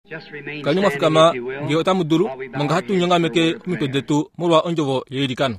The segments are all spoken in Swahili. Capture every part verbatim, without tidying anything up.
kani mafukama nge otamuduru manga hatu nyongameke mitodetu mulwa onjovo yeirikano.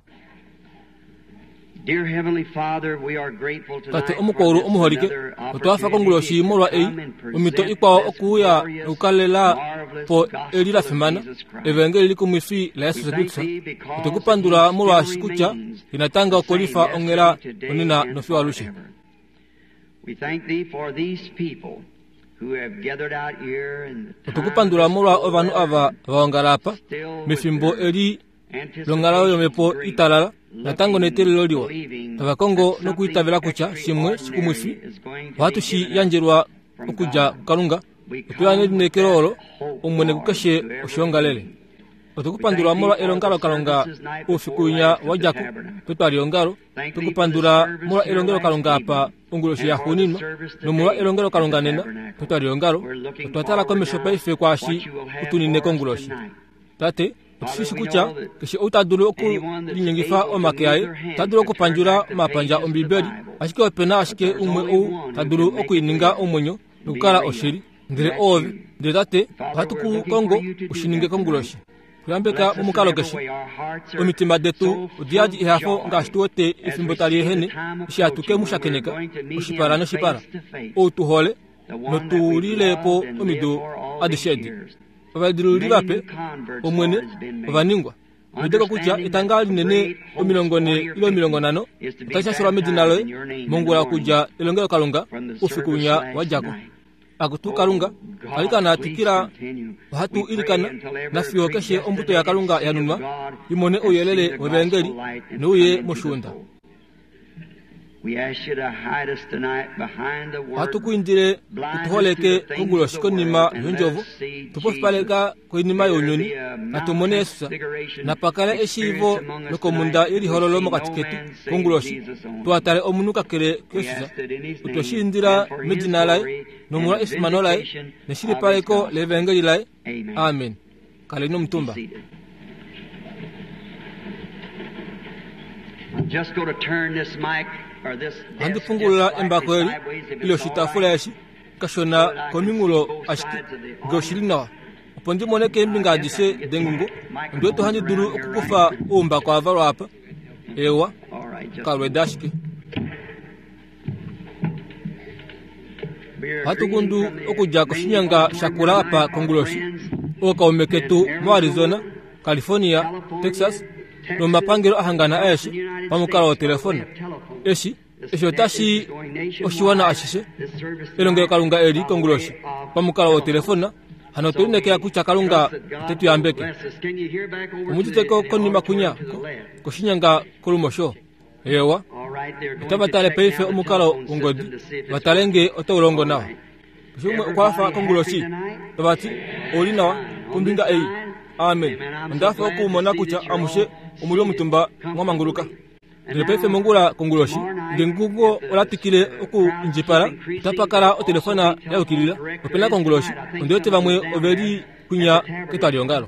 Dear Heavenly Father, we are grateful tonight kate omukoro omuholike otwafa konguloshi mulwa ei umito ikwa okuya ukalela po elila femana evangeli likumwifi la Yesu Kristo tukupandura mulwa shikucha inatanga okolifa ongela onina nofi walushe. We thank thee for these people who have gathered out here and tukupandura mulwa ovanu ava vaongalapa mifimbo eli longalawo yomepo italala natango netelelo liwa tabakongo nokuitavela kucha shimwe shikumwifi watu shi yanjerwa okuja kalunga otulane nekerolo umwene kukashe oshongalele otukupandura mulwa elongalo kalonga ufikunya wajaku tutwali ongalo tukupandura mulwa elongelo kalonga apa unguloshi ya hunino numulwa elongelo kalonga nena tutwali ongalo twatala komesho paife kwashi utunine konguloshi tate sisi kucha kishi utadulu oku linyengifa omakeaye tadulu oku panjura mapanja ombibeli ashike opena ashike umwe ou tadulu oku ininga omonyo nukala oshiri ndire ovi ndire tate hatuku kongo ushininge konguloshi kuyambeka umukalo keshi omitima detu udiaji ihafo ngashituote ifimbotali ehene ishatuke mushakeneka ushipara no shipara outuhole notulilepo omidu adishedi abadiru bape omwene abaningwa ndeko kucha itangali nene omilongone ilo milongonano tacha sura medinalo mongula kuja ilongero kalunga ufikunya wajako akutu kalunga alikana tikira hatu ilikana nafyo keshe ombuto ya kalunga yanunwa imone oyelele webengeli nuye mushunda. We ask you to hide us tonight behind the word. Hatukuindire kutuholeke kungulo shikonima yonjovu tupofipaleka kuinima yonyoni natumonesa na pakale eshivo lokomunda ili hololomo katiketu kunguloshi tuatale omunuka kere kwesuza utoshindira medinalai nomura ismanolai neshiri paleko levengeli lai. Amen. Kaleno mtumba. I'm just going to turn this mic andi fungula embakweli ilo shitafula yashi kashona komingulo ashiki goshilinawa upondi moneke mbinga adise dengungo ndweto handi duru okukufa umba kwa varo hapa ewa kalwe dashiki hatu gundu okuja kushinyanga shakura hapa konguloshi oka umeketu mo Arizona, California, Texas no mapangiro ahangana ayeshi pamukala wa telefoni eshi esho tashi oshiwana ashishe elongero kalunga eri konguloshi pamukala wa telefona hano tulineke akucha kalunga tetu yambeke umutiteko konima kunya kushinyanga kulumosho ewa tabatale peife omukala ungodi batalenge otolongo nawa shumwe ukwafa konguloshi tabati olinawa kumbinga ei. Amen. Ndafa okumona kucha amushe umulio mutumba mwamanguluka ndipefe mongula konguloshi ngengugo olatikile oku njipara tapakala o telefona ya ukilila opela konguloshi ndote bamwe obeli kunya ketaliongalo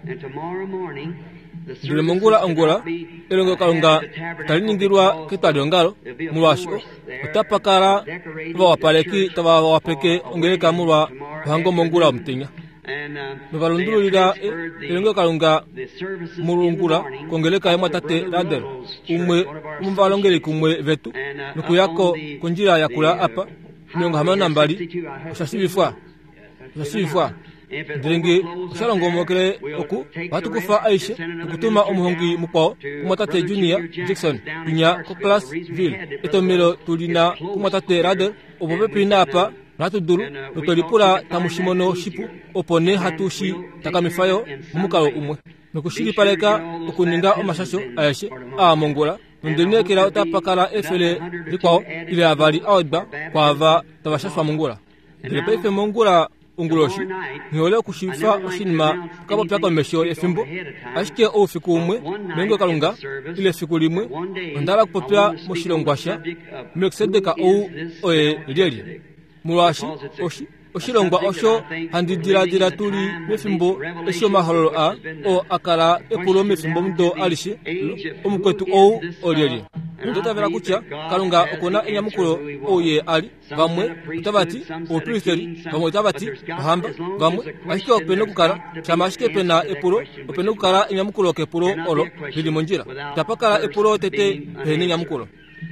ndile mongula ongola elongo kalunga taliningirwa ketaliongalo mulwasho tapakala bawapaleki tabawapeke ongeleka mulwa hango mongula omtinya nubalundulira elongo kalunga mulungula kongeleka ya matate radel umwe umvalongele kumwe vetu nukuyako kunjira ya kula apa nyonga hamana mbali usasibifwa usasibifwa ndenge ushalongo mokere oku watu kufa aishe kutuma omuhongi mukwao kumatate Junior Jackson kunya ko Classville etomelo tulina kumatate radel obobe pina apa natu duru nutolipula tamushimono shipu opone hatushi takamifayo mumukalo umwe nukushiri paleka okuninga omashasho ayeshe a mongola ndinekera utapakala efele likwao ile avali aodba kwa ava tabashashwa mongola ndilepefe mongola unguloshi niole kushifa oshinima kabo pyako mesho efimbo ashike ofiku umwe mengo kalunga ile siku limwe ndala kupopya mushilongwasha meksedeka ou oe lieli mulwashi oshi oshilongwa osho handidira dira tuli mefimbo esho maholo a o akala epulo mefimbo mdo alishi omukwetu ou olieli ndetavera kucha kalunga okona enyamukulo oye ali vamwe utabati opilisteri vamwe utabati bahamba vamwe ashike opene kukala chama ashike pena epulo opene kukala enyamukulo kepulo olo lili monjira tapakala epulo tete pene enyamukulo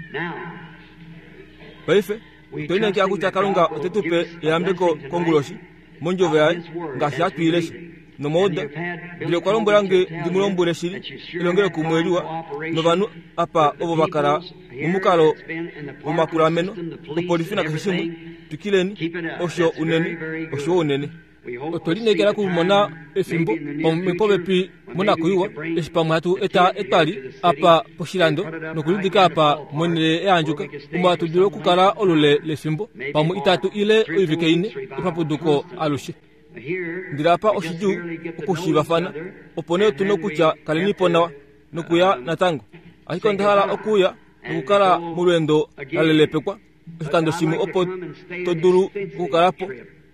baife pene kya kucha kalunga tetupe yambeko konguloshi monjove yae ngashi atwileshi nomoda bile kwalombolange ndimulombole shiri ilongele kumweliwa novanu apa ovo bakara mumukalo mumakulameno opolifina kashimu tukileni osho unene osho unene otolinekela kumona efimbo omipobe pi muna kuiwa esipamwe hatu eta etali apa poshilando nokulindika apa mwenele eanjuka umatu dilo kukala olule lefimbo pamu itatu ile oivike ine ipapuduko alushe ndirapa oshiju okushibafana opone tuno kucha kaliniponawa nokuya natango ahiko ndahala okuya nokukala mulwendo lalelepekwa oshikando shimu opo toduru kukalapo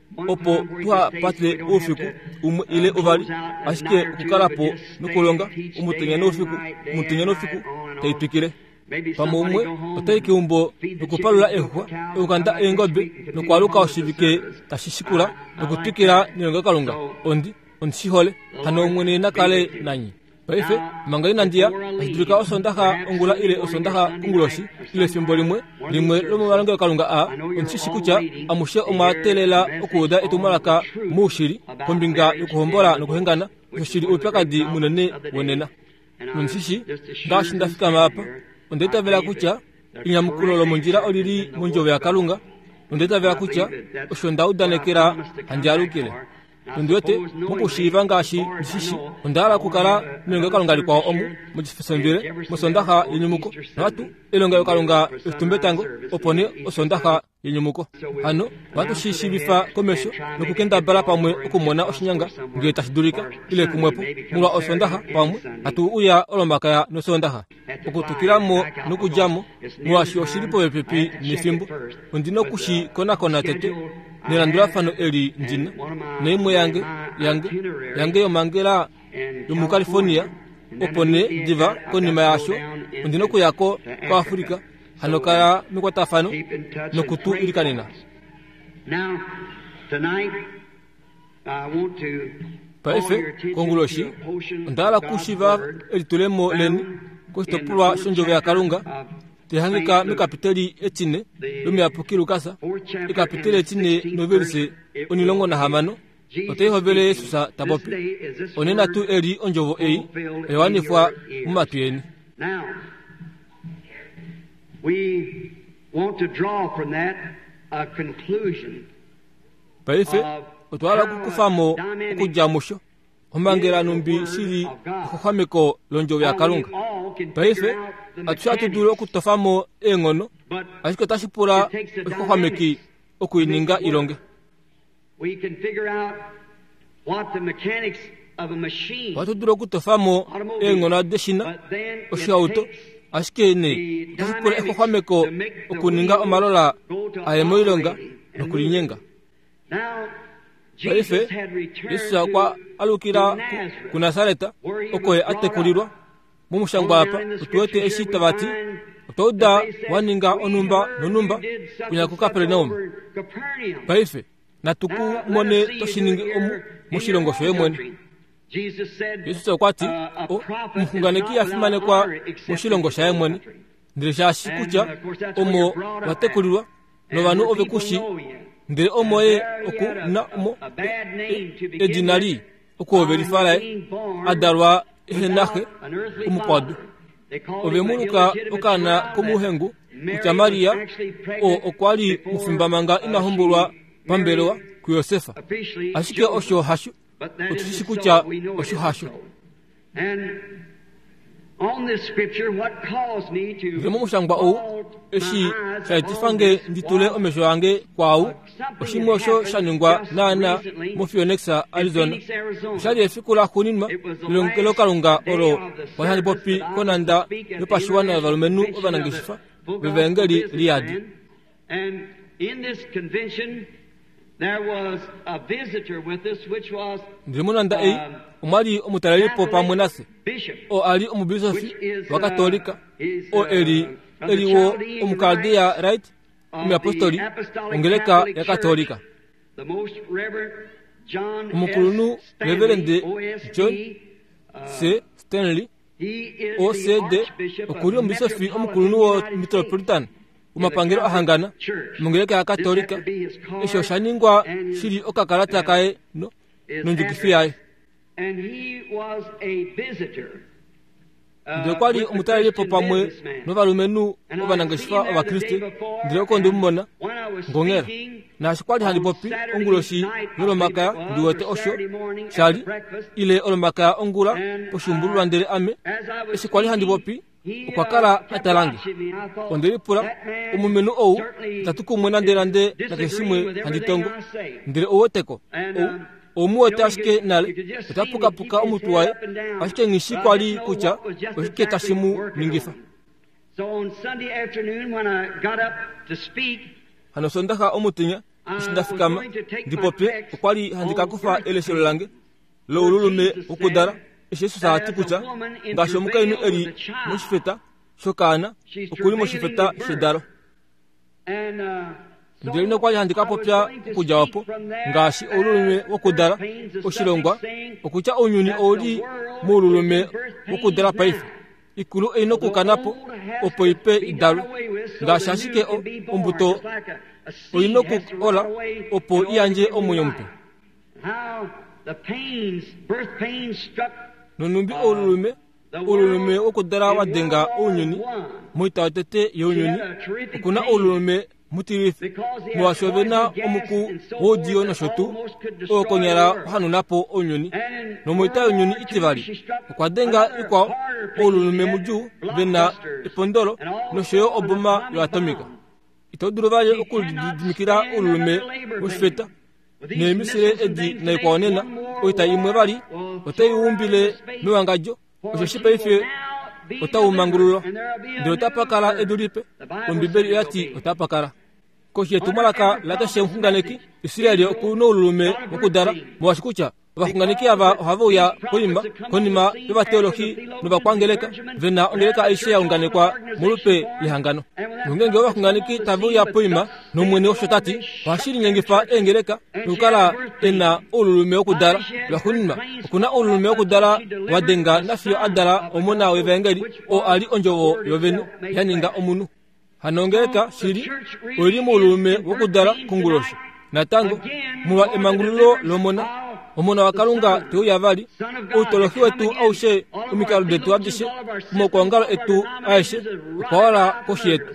opo tuha patile ufiku umu ile ovali ashike kukalapo nukulonga umutenya n'ufiku umutenya n'ufiku tayipikire pamumwe otaiki umbo nukupalula ehwa ukanda engobe nukwaluka oshivike tashishikula nukutikira nilonga kalunga ondi ondishihole hano mwene nakale nanyi baife mangai nandia ashidurika osondaha ongula ile osondaha kunguloshi ile fimbo limwe limwe lomubalonga kalunga a ondishishikucha amushe omatelela okuda etumalaka mushiri kombinga yokuhombola nokuhengana ushiri upakadi munene wonena nonshishi ndashi ndafika mapa ondeta vela kucha inyamukulo lo monjira olili monjove ya kalunga ondeta vela kucha oshonda udanekera hanjalukile ondiote mukushiva ngashi nishishi ondala kukala nilonga kalunga likwa omu mujifesonvile musondaha yenyumuko natu ilonga kalunga utumbetango opone osondaha yenyumuko hano watu shishi bifa komesho nokukenda bala pamwe okumona oshinyanga ngiye tashidurika ile kumwepo mulwa osondaha pamwe atu uya olombakaya nosondaha okutukiramo nokujamo mwashi oshilipo epepi nifimbo ondino kushi kona kona tete nilandula fano eli njina neimwe yange yange yange yomangela yomu California opone diva konima yasho ondino kuyako kwa Afrika hano kala mikwata fano nokutu ilikanena now tonight I want to paife konguloshi ndala kushiva elitulemo leni kostopulwa shonjove ya kalunga tehangika mikapiteli etine lumi apukilu kasa ikapiteli etine novelise onilongo na hamano otehovele Yesusa tabopi onena tu eli onjovo ei ewanifwa umatuyeni. Now we want to draw from that a conclusion paife otwala kukufamo okujamusho omangela numbi shili kuhameko lonjo ya kalunga paife atushatu duro kutofamo engono ashiko tashipura kuhameki okuininga ilonge we can figure out what the mechanics of a machine watu duro kutofamo engono adeshina oshauto ashike ne tashipura kuhameko okuninga omalola ayemo ilonga nokulinyenga paife Yesu kwa alukira ku Nazareta okoye atekulirwa mumushangwa apa utuwete eshita bati utoda waninga onumba nonumba kunya ku Capernaum paife natuku mone toshiningi omu mushilongo shoye mwene Yesu kwati o mfunganeki afimane kwa mushilongo shaye mwene ndirisha shikucha omo watekulirwa no banu ovekushi ndere omoye oku na mo ejinali oku verifala adarwa henahe umukwadu ovemuluka okana komuhengu kuchamaria o okwali mufimbamanga inahumbulwa pambelewa ku Yosefa ashike osho hashu otushikucha osho hashu on this scripture what caused me to Remo mushangwa o eshi saitifange nditule omesho yange kwao oshimosho shaningwa nana mo Phoenix Arizona shali efikula kunima longelo kalunga oro wahani popi konanda yopashwana valumenu obanangishifa bevengeli liadi and in this convention there was a visitor with us which was ndimunanda ei umali omutalalipo pamwenase o ali omubisofi wa katolika o eli eliwo omukaldea right umiapostoli ongeleka ya katolika omukulunu reverende John C. Stanley O C D okuli omubisofi omukulunu wo metropolitan umapangiro ahangana mungeleka ya katolika esho shaningwa shiri okakalata kae no nonjukifiaye ndio kwali omutalipo pamwe novalumenu ovanangeshifa abakristo ndile kondi mumona ngongera nashikwali handipopi onguloshi nolomaka ndiwote osho shali ile olombaka ongula poshumbululwa ndele ame eshikwali handipopi ukwakala atalange ondelipula omumenu owu tatukumwena ndelande nakeshimwe handitongo ndele owoteko omuwote ashike nale utapukapuka omutu waye ashike ngishikwali kucha ashike tashimu ningifa hano sondaka omutinya ishindafikama ndipope ukwali handikakufa eleshelo lange lo ululume ukudara eshesu saati kucha ngasho mukainu eri mushifeta shokana ukuli mushifeta shedaro ndilino kwali handikapopya kujawapo ngashi ululume ukudara ushilongwa ukucha onyuni oli mululume ukudara paifu ikulu eno kukanapo opo ipe idalu ngashi ashike ombuto olino kukola opo iyanje omuyompe nonumbi olulume olulume okudara wadenga onyuni muita watete yonyuni okuna olulume mutirifi mwashovena omuku wodiyo noshotu okonyera hanunapo onyuni nomuita yonyuni itivali okwadenga ikwa olulume muju bena ipondolo noshoyo obuma yo atomika itoduruvale okudimikira olulume mushifeta nemisire edi na ikwaonena oita imwe bali otayiwumbile miwangajo oshoshipa ife otawumangululo ndi otapakala edulipe ombibeli yati otapakala koshie tumalaka latoshe mfunganeki isireli okuno olulume okudara mwashikucha abafunganeki aba havuya poimba konima beba teologi nobakwangeleka vena ongeleka aisha ya unganekwa mulupe lihangano ngenge abafunganeki tavuya poima nomwene oshotati washiri nyengifa engeleka ukala ena olulume okudara bakunima kuna olulume okudara wadenga nafio adara omona wevengeli o ali onjowo yovenu yaninga omunu hanongeleka shiri oli olulume okudara kungulosho natango muwa emangululo lomona omona wakalunga tu yavali utolohi wetu aushe umikalu detu adishe umokwangalo etu aishe kwawala koshi yetu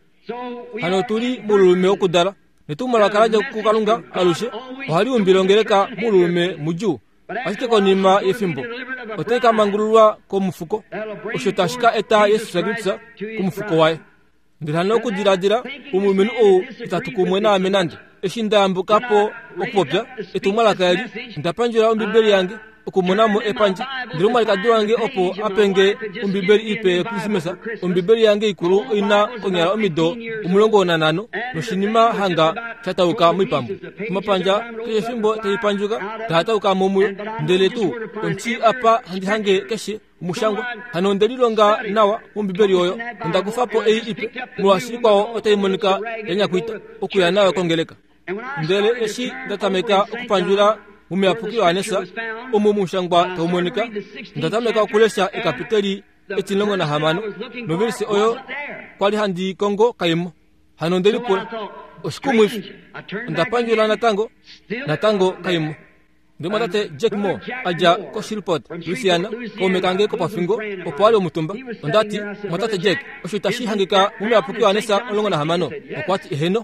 hano tuli mululume okudara netumala kalaja kukalunga alushe ohali umbilongeleka mululume muju ashike konima yefimbo oteka mangululwa komufuko oshotashika eta yesu sagitsa kumufuko wae ndilano okudiradira umulumenu owu itatukumwena amenandi eshindambukapo okupopya etumalaka yali ndapanjira ombibeli yange okumonamo epanji ndilumalika wange opo apenge ombibeli ipe krisimesa ombibeli yange ikulu ina konyala omido umulongo na nano noshinima hanga chatauka mwipambu kumapanja keshimbo teipanjuka tatauka mumuyo ndeletu onchi apa handi hange keshe mushangwa hano ndelilonga nawa ombibeli oyo ndakufapo ei ipe mwashikwa otaimonika yanyakuita okuya nawe kongeleka ndele eshi ndatameka okupanjura mumiapukiro anesa omu mushangwa taumonika ndatameka okulesha ekapiteli etilongo na hamano novilisi oyo kwali handi kongo kaimo hano ndelipula oshikumwifu ndapanjura natango natango kaimo ndimatate Jack Moore aja ko Shreveport Louisiana komekange ko pafingo opwali omutumba ondati matate Jack oshitashi hangika mumiapukiro anesa olongo na hamano okwati eheno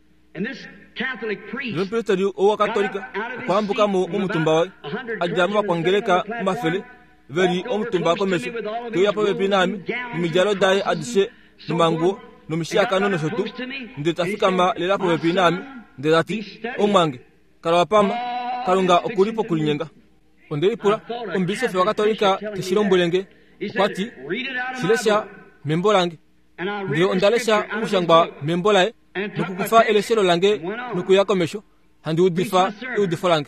Lompeletari owa katolika kwambuka mu omutumba wae ajama kwangeleka mafele veri omutumba komesho tuya pawe pinami nimijalo dai adise numango numishaka nono shotu ndetafika ma lela pawe pinami ndetati omange kalawapama kalunga okulipo kulinyenga ondelipula ombise fe wakatolika tishilombulenge kwati shilesha membolange ndio ondalesha umushangba membolae nukukufa eleselo lange nukuyakomesho handi udifa udifa lange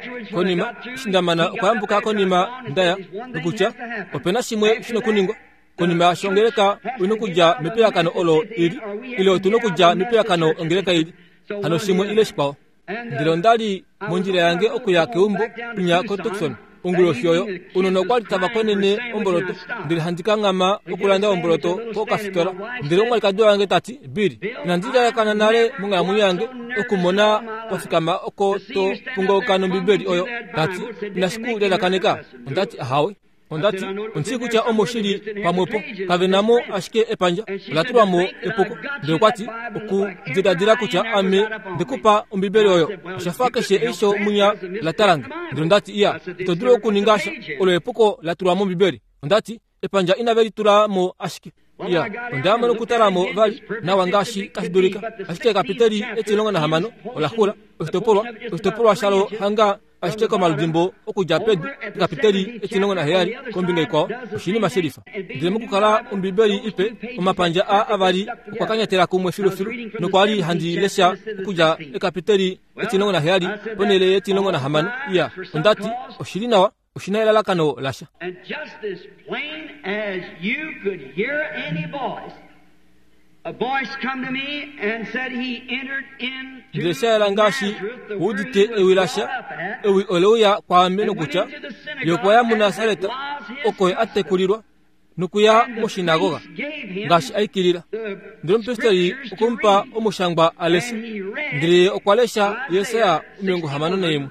konima shindamana kwambuka konima ndaya nukucha opena shimwe shino kuningo koni mashongeleka unukuja mipira kano olo ili ile otunukuja mipira kano ongeleka ili hano shimwe ile shipao ndilo ndali monjile yange okuya keumbo pinya kotukson ungulo hyoyo unono kwali tabakwenene omboloto ndili handika ngama okulanda omboloto ko kafitola ndilo mwali kadwa yange tati biri nandira kana nale munga munyange okumona ofikama oko to pungo kano bibeli oyo tati nashiku dela kaneka ndati hawe ondati onsiku cha omoshiri pamwepo kavenamo ashike epanja laturamo epoko ndekwati oku jidadira kucha ame ndekupa ombibeli oyo shafaka she esho munya lataranga ndondati iya toduro kuningasha olo epoko laturamo bibeli ondati epanja inaveli turamo ashike iya ondama no kutaramo vali na wangashi kasidurika ashike kapiteri etilonga na hamano olahula ostopolwa ostopolwa shalo hanga ashike kama ludimbo okuja pedu kapiteri etinongo na heyari kombinga iko ushini masherifa ndile kukala umbibeli ipe umapanja a avari kwakanyatera kumwe filo filo no kwali handi lesha okuja ekapiteri etinongo na heyari ponele etinongo na hamano iya ondati ushini nawa ushina ila lakano lasha and just as plain as you could hear any voice. A voice come to me and said he entered into Ndesha langashi udite ewilasha ewi oloya kwa meno kucha yokwaya munasareta okoye atekulirwa nukuya mushinagoga ngashi aikirira ndiro mpesteri ukumpa umushangba alesi ndire okwalesha yesaya umengo hamano nemu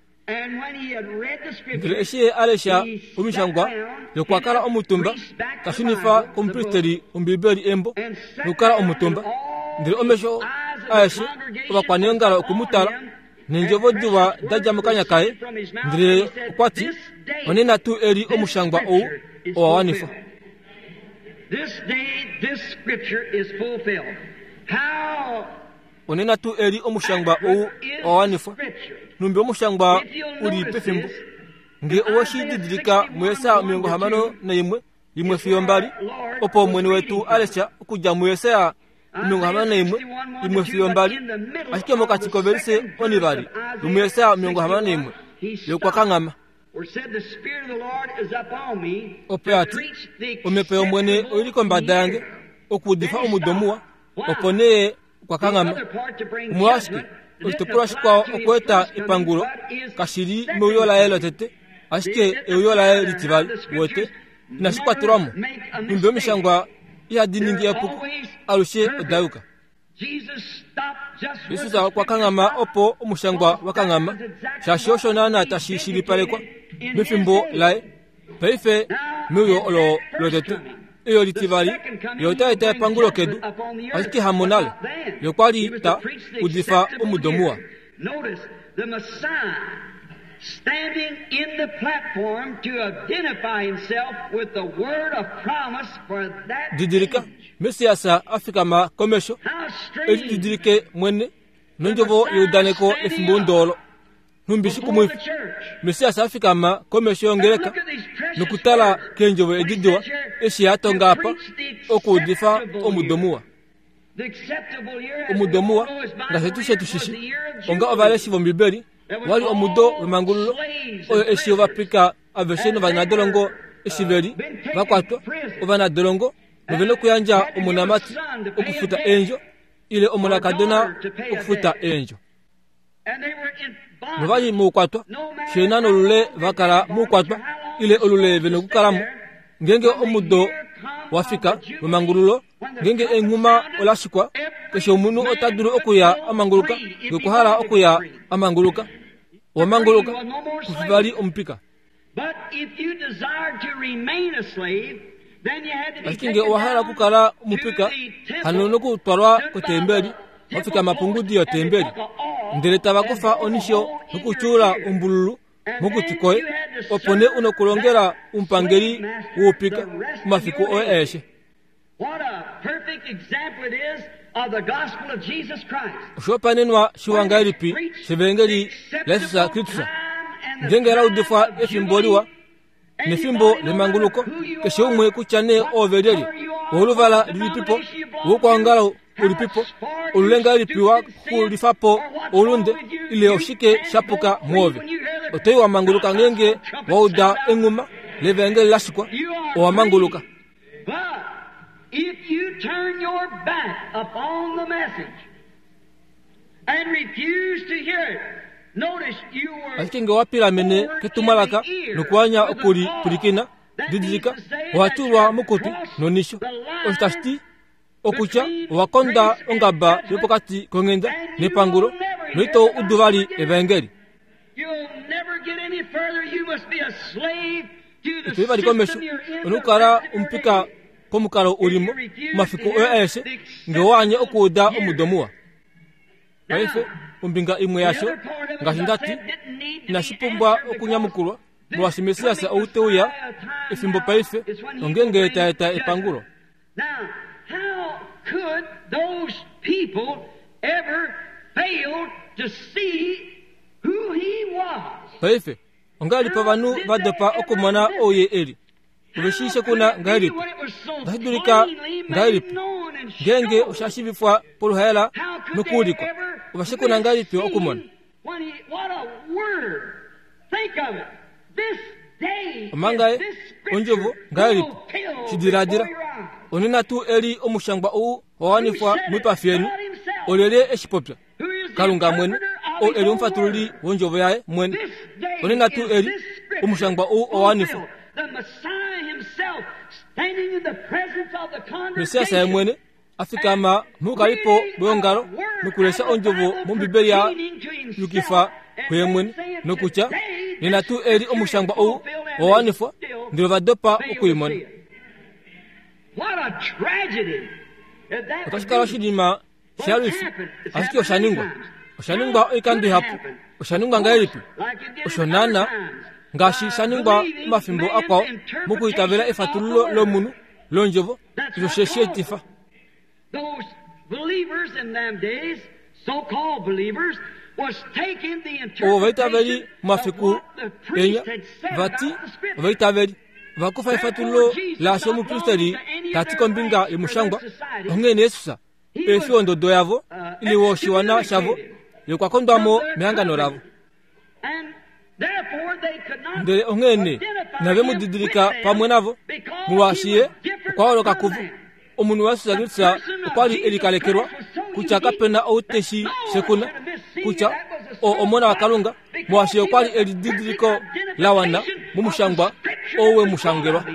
ndire eshe alesha umishangwa yokwakala omutumba kashunifa kompisteri umbibeli embo nukala omutumba ndire omesho ayeshi obakwaniyo ngala okumutala ninjovo diwa daja mukanya kae ndire kwati onena tu eri omushangwa ou owawanifa. This day this scripture is fulfilled. How onena tu eri omushangwa ou owawanifa numbi omushangwa uri pefimbo nge owashididilika mwesa miongo hamano na imwe imwe fiyombali opo mwene wetu alesha kuja mwesa miongo hamano na imwe imwe fiyombali ashike mokati koverise onibali mwesa miongo hamano na imwe yokwa kangama opeati omepe omwene oiliko mbadayange okudifa omudomuwa opone kwa kangama mwashike ostopura shikwa okweta ipangulo kashiri meuyola elo tete ashike euyola elo litivali wote na shikwa turamu numbe omishangwa iya diningi epuku alushe odayuka Yesu za kwa kangama opo omushangwa wakangama shashosho nana tashishiri palekwa mifimbo lae paife meuyo olo lotete iyo litivali yota ita pangulo kedu ashike hamonale yokwali ta udifa omudomuwa. Notice the Messiah standing in the platform to identify himself with the word of promise for that didirika Mesiasa Afrika ma komesho e didirike mwene nonjovo yudaneko efumbondolo numbishiku mwifu Mesiasa Afrika ma komesho ngereka nukutala kenjovo edidiwa eshi hato ngapa okudifa omudomuwa omudomuwa ngasetushe tushishi onga ovaleshi vombibeli wali omudo wemangululo oyo eshi ovapika avesheno vanadolongo eshiveli vakwatwa ovanadolongo noveno kuyanja omunamati okufuta enjo ile omunakadona okufuta enjo novali mukwatwa shenano olule vakala mukwatwa ile olule veno kukalamu ngenge omudo wafika wemangululo ngenge enguma olashikwa kesho omunu otaduru okuya amanguluka ngekuhala okuya amanguluka wamanguluka kufibali ompika. But if you desired to remain a slave, then you had to be taken wahala kukala mupika hanono kutwarwa kutembeli wafika mapungudi yo tembeli ndeleta bakufa onisho nukuchura umbululu mukutikoe opone unokulongera umpangeri wopika mafiku oeshe. What a perfect example it is of the gospel of Jesus Christ. Shopanenwa shiwangairipi shivengeri lesa Kristo ngengera udifa efimboliwa nefimbo lemanguluko keshomwe kuchane overeri oluvala lipipo wokwangala ulipipo ululenga lipiwa kulifapo ulunde ile oshike shapuka mwove otewa manguluka ngenge wauda enguma levengeri lashikwa wa manguluka. But if you turn your back upon the message and refuse to hear it, notice you were akinga wapira mene ketumalaka nukwanya okuri pulikina didika watulwa mukutu nonisho ostasti okucha wakonda ongaba yopokati kongenda nepangulo noito uduvali evangeli. You'll never get any further. You must be a slave to the Tuiba dikomesho system onukara umpika komukaro urimo mafiko oese ngewanye okuda omudomua baife umbinga imwe yasho ngashindati na shipumbwa okunyamukulwa bwasimesiasa outeuya ifimbo paife ongenge taeta epangulo. Now, how could those people ever fail to see who he was? Paife ongali pavanu badepa okumana oye eri ubeshisha kuna ngari ndahidulika ngari genge ushashibifwa poluhela nukuliko ubashe kuna ngari pyo okumana. What a word! Think of it. This day, omangae onjovo ngari shidiradira onina tu eri omushangba u owanifwa mwipafieni olele eshipopya kalunga mwene o eri umfatuli wonjovo yae mwene onina tu eri omushangba u owanifwa Mesiasa ya mwene afika ma mukalipo bwongaro nukulesha onjovo mumbiberia yukifa kwe mwene nukucha nina tu eri omushangba u owanifwa ndilo vadopa ukuyimona. What a tragedy! Otashikala shidima sharifu asiki oshaningwa oshaningwa ikandi hapo oshaningwa ngaelipi oshonana ngashi shaningwa mafimbo akwa muku itavela ifatululo lomunu lonjovo ilosheshe tifa. Those believers in them days, so-called believers, was taking the interpretation mafiku enya vati vaitaveli vakufa ifatulo la shomu kristeri katika mbinga imushangwa ongene Yesusa efio ndodo yavo ili woshiwana shavo yokwakondwamo mihangano ravo ndele ongene nave mudidirika pamwe navo muwashiye ukwawoloka kuvu omunu wasuzagitsa ukwali elikalekerwa kucha kapena outeshi sekuna kucha o omona wakalunga muwashiye ukwali elididiriko lawana mumushangwa owe mushangerwa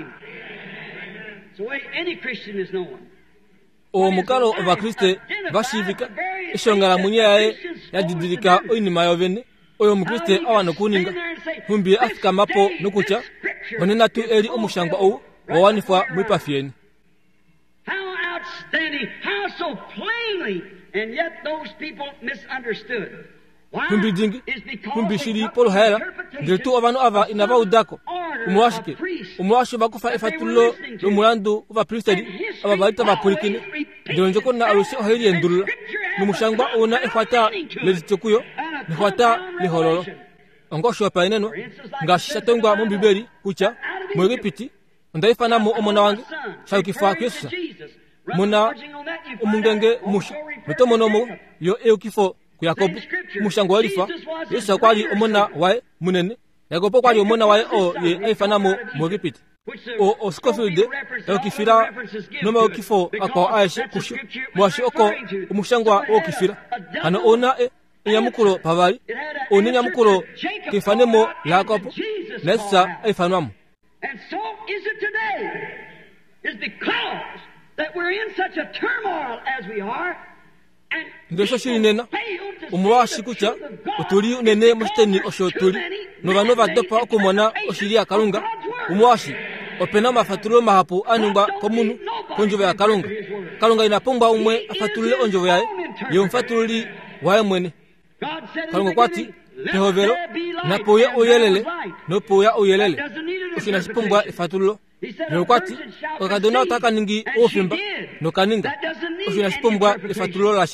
o mukalo ova kriste vashivika ishongala munye yae yadidirika oinima yovene oyo mukriste awana kuninga humbiye afika mapo nukucha onena tu eri omushangwa owu wawanifwa mwipafieni. How outstanding, how so plainly, and yet those people misunderstood. Humbi dingi, humbi shiri polo haela, ngirtu avanu ava inava udako, umuwashike, umuwashe bakufa ifatulo lumulandu uva pristeri, ava baita vapurikini, ndionjoko na alusi ohiri endulula, numushangwa una ifata lezitukuyo, nifata lihololo. Ongo shopa inenwa, nga shatongwa mumbiberi, kucha, mwegipiti, ndaifa mu omona wange, shaukifa Yesusa. Muna umungenge musha, mitomonomo yo eukifo ku Yakobo, mushangwa walifa, Yesusa kwali omona wae munene, Yakobo kwali omona wae o ye aifa mu mwegipiti. O o Scofield eukifira noma eukifo akwa aishe kushu, mwashi oko umushangwa okifira. Ano ona e nyamukuro pavari, oni nyamukuro kifanemo Yakobo, Yesusa aifanwamu. And so is it today. It's because that we're in such a turmoil as we are, and ndesho shiri nena umuwashi kucha uturi nene musteni oshoturi nova nova dopa okumona oshiri akalunga umuwashi opena mafatulo mahapu anumba komunu konjove ya kalunga kalunga inapomba umwe afatulile onjove yae yomfatuli wae mwene kalunga kwati tehovelo napoye oyelele nopoya oyelele ushina shipombwa ifatulo yokwati wakadona utaka ningi ofimba nokaninga ushina shipombwa ifatulo lasha.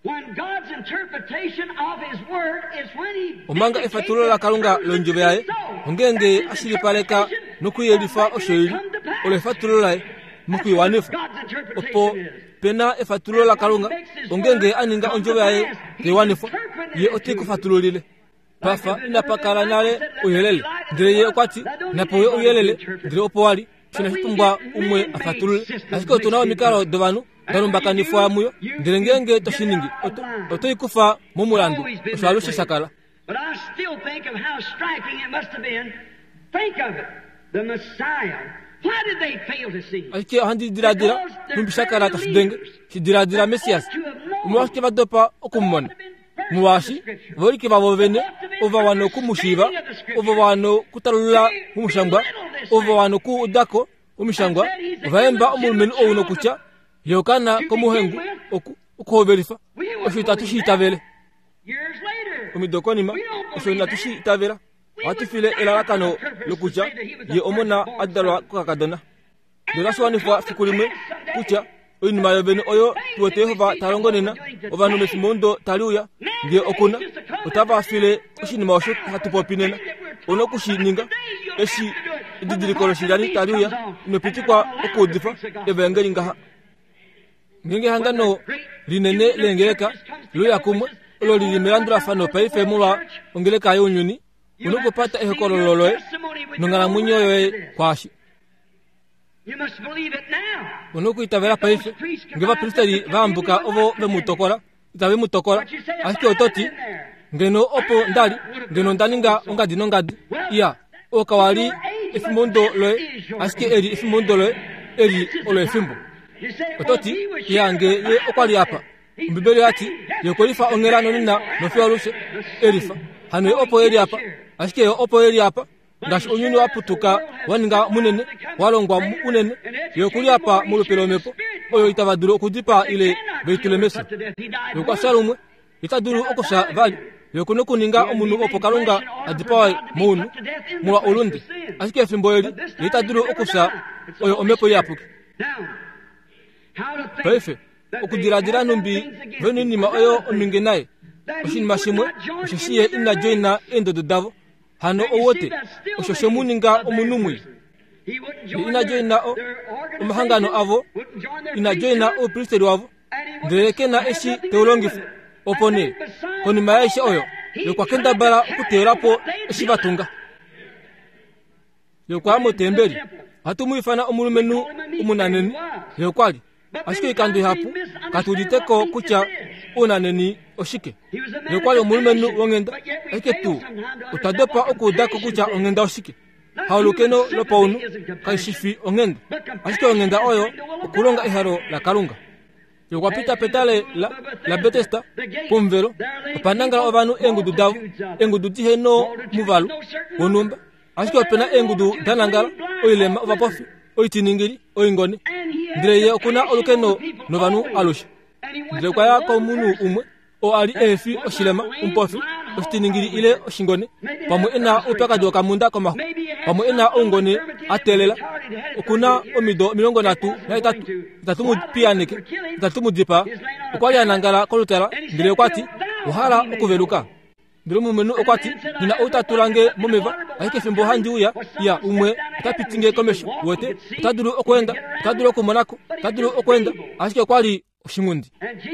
Omanga ifatulo la kalunga lonjove yae ongenge ashiri paleka nukuyelifa oshoili ole ifatulo lae mukui wanifu opo pena ifatulo la kalunga ongenge aninga onjove yae ge wanifu ye otiku fatulo lile pafa inapakala nale uyelele ndire ye kwati napoye uyelele ndire opo wali sina tumbwa umwe afatulule asiko tunao mikalo dovanu darumba nifwa muyo ndirengenge toshiningi oto oto ikufa mumulandu oshalusha sakala. But I still think of how striking it must have been. Think of it. The Messiah. Why did they fail to see? Alike handi diradira mumbishakara tasdenge si diradira Mesias umwake badopa okumona muwashi vorike bavovene ova wano kumushiva ova wano kutalula umushangwa ova wano ku udako umushangwa vaemba omulmenu ouno kucha yokana komuhengu oku ukoverifa oshita tushitavele omidokonima oshina tushitavela atifile elalakano lokucha ye omona adalwa kukakadona dolaswanifwa fikulimwe kucha oinima yobeni oyo tuwete Yehova talongonena ovanu mesimondo taliuya nge okuna otava file oshinima osho hatupopinena ono kushininga eshi ididirikolo shirani taliuya inopitikwa okudifa evengeli ngaha ngenge hangano linene lengeleka luya kumwe olo lilimelandula fano paife mulwa ongeleka yonyuni unokupata ehekolo loloe nongala munyoyoe kwashi. You must believe it now. Unuku itavela paife ngeva pristeri vambuka ovo vemutokora itave mutokola asike ototi ngeno opo ndali ngeno ndaninga ongadi nongadi iya okawali ifimondo loe asike eri ifimondo loe eri olo ifimbo ototi yange ye okwali apa mbibeli ati yokolifa ongera nonina nofioluse erifa hano opo eri apa asike opo eri apa ngashi onyuni waputuka waninga munene walongwa munene yokuli apa mulupelo mepo oyo itavaduru okudipa ile beitulemesa yokwashalumwe itaduru okusa vali yokuno kuninga omunu opokalunga adipawa munu muwa ulundi asike fimbo eli itaduru okusa oyo omepo yapuki paife okudiradira numbi veninima oyo omingenaye oshinima shimwe oshoshiye ina joina endodo davo hano owote oshoshemuninga omunumwi ina joina o omahangano avo ina joina o pristeri wavo nderekena eshi teolongifu opone konima ya eshi oyo yokwakenda bala okuterapo eshi batunga yokwamo tembeli hatumwifana omulumenu umunaneni yokwali asike ikandu hapu katuditeko kucha unaneni oshike yokwali omulumenu wongenda eke tu utadopa okudako kucha ongenda oshike haulukeno lopaunu kaishifi ongenda asike ongenda oyo okulonga iharo la kalunga yokwapita petale la, la Betesta pomvelo opananga ovanu engudu davu engudu diheno muvalu wonumba asike opena engudu danangala oilema ovapofi oitiningiri oingoni ndreye okuna olukeno novanu alusha ndre kwaya ko munu umwe o ali efi oshilema umpofi ostiningiri ile oshingone pamwe ena upaka doka munda koma pamwe ena ongone atelela okuna omido milongo natu na itatu itatu mupianike itatu mudipa okwali anangala kolutela ndre kwati uhala okuveluka ndre mumenu okwati nina utatulange mumeva ayike fimbo handi uya ya umwe tapitinge komesho wote taduru okwenda taduru kumonako taduru okwenda asike kwali oshingundi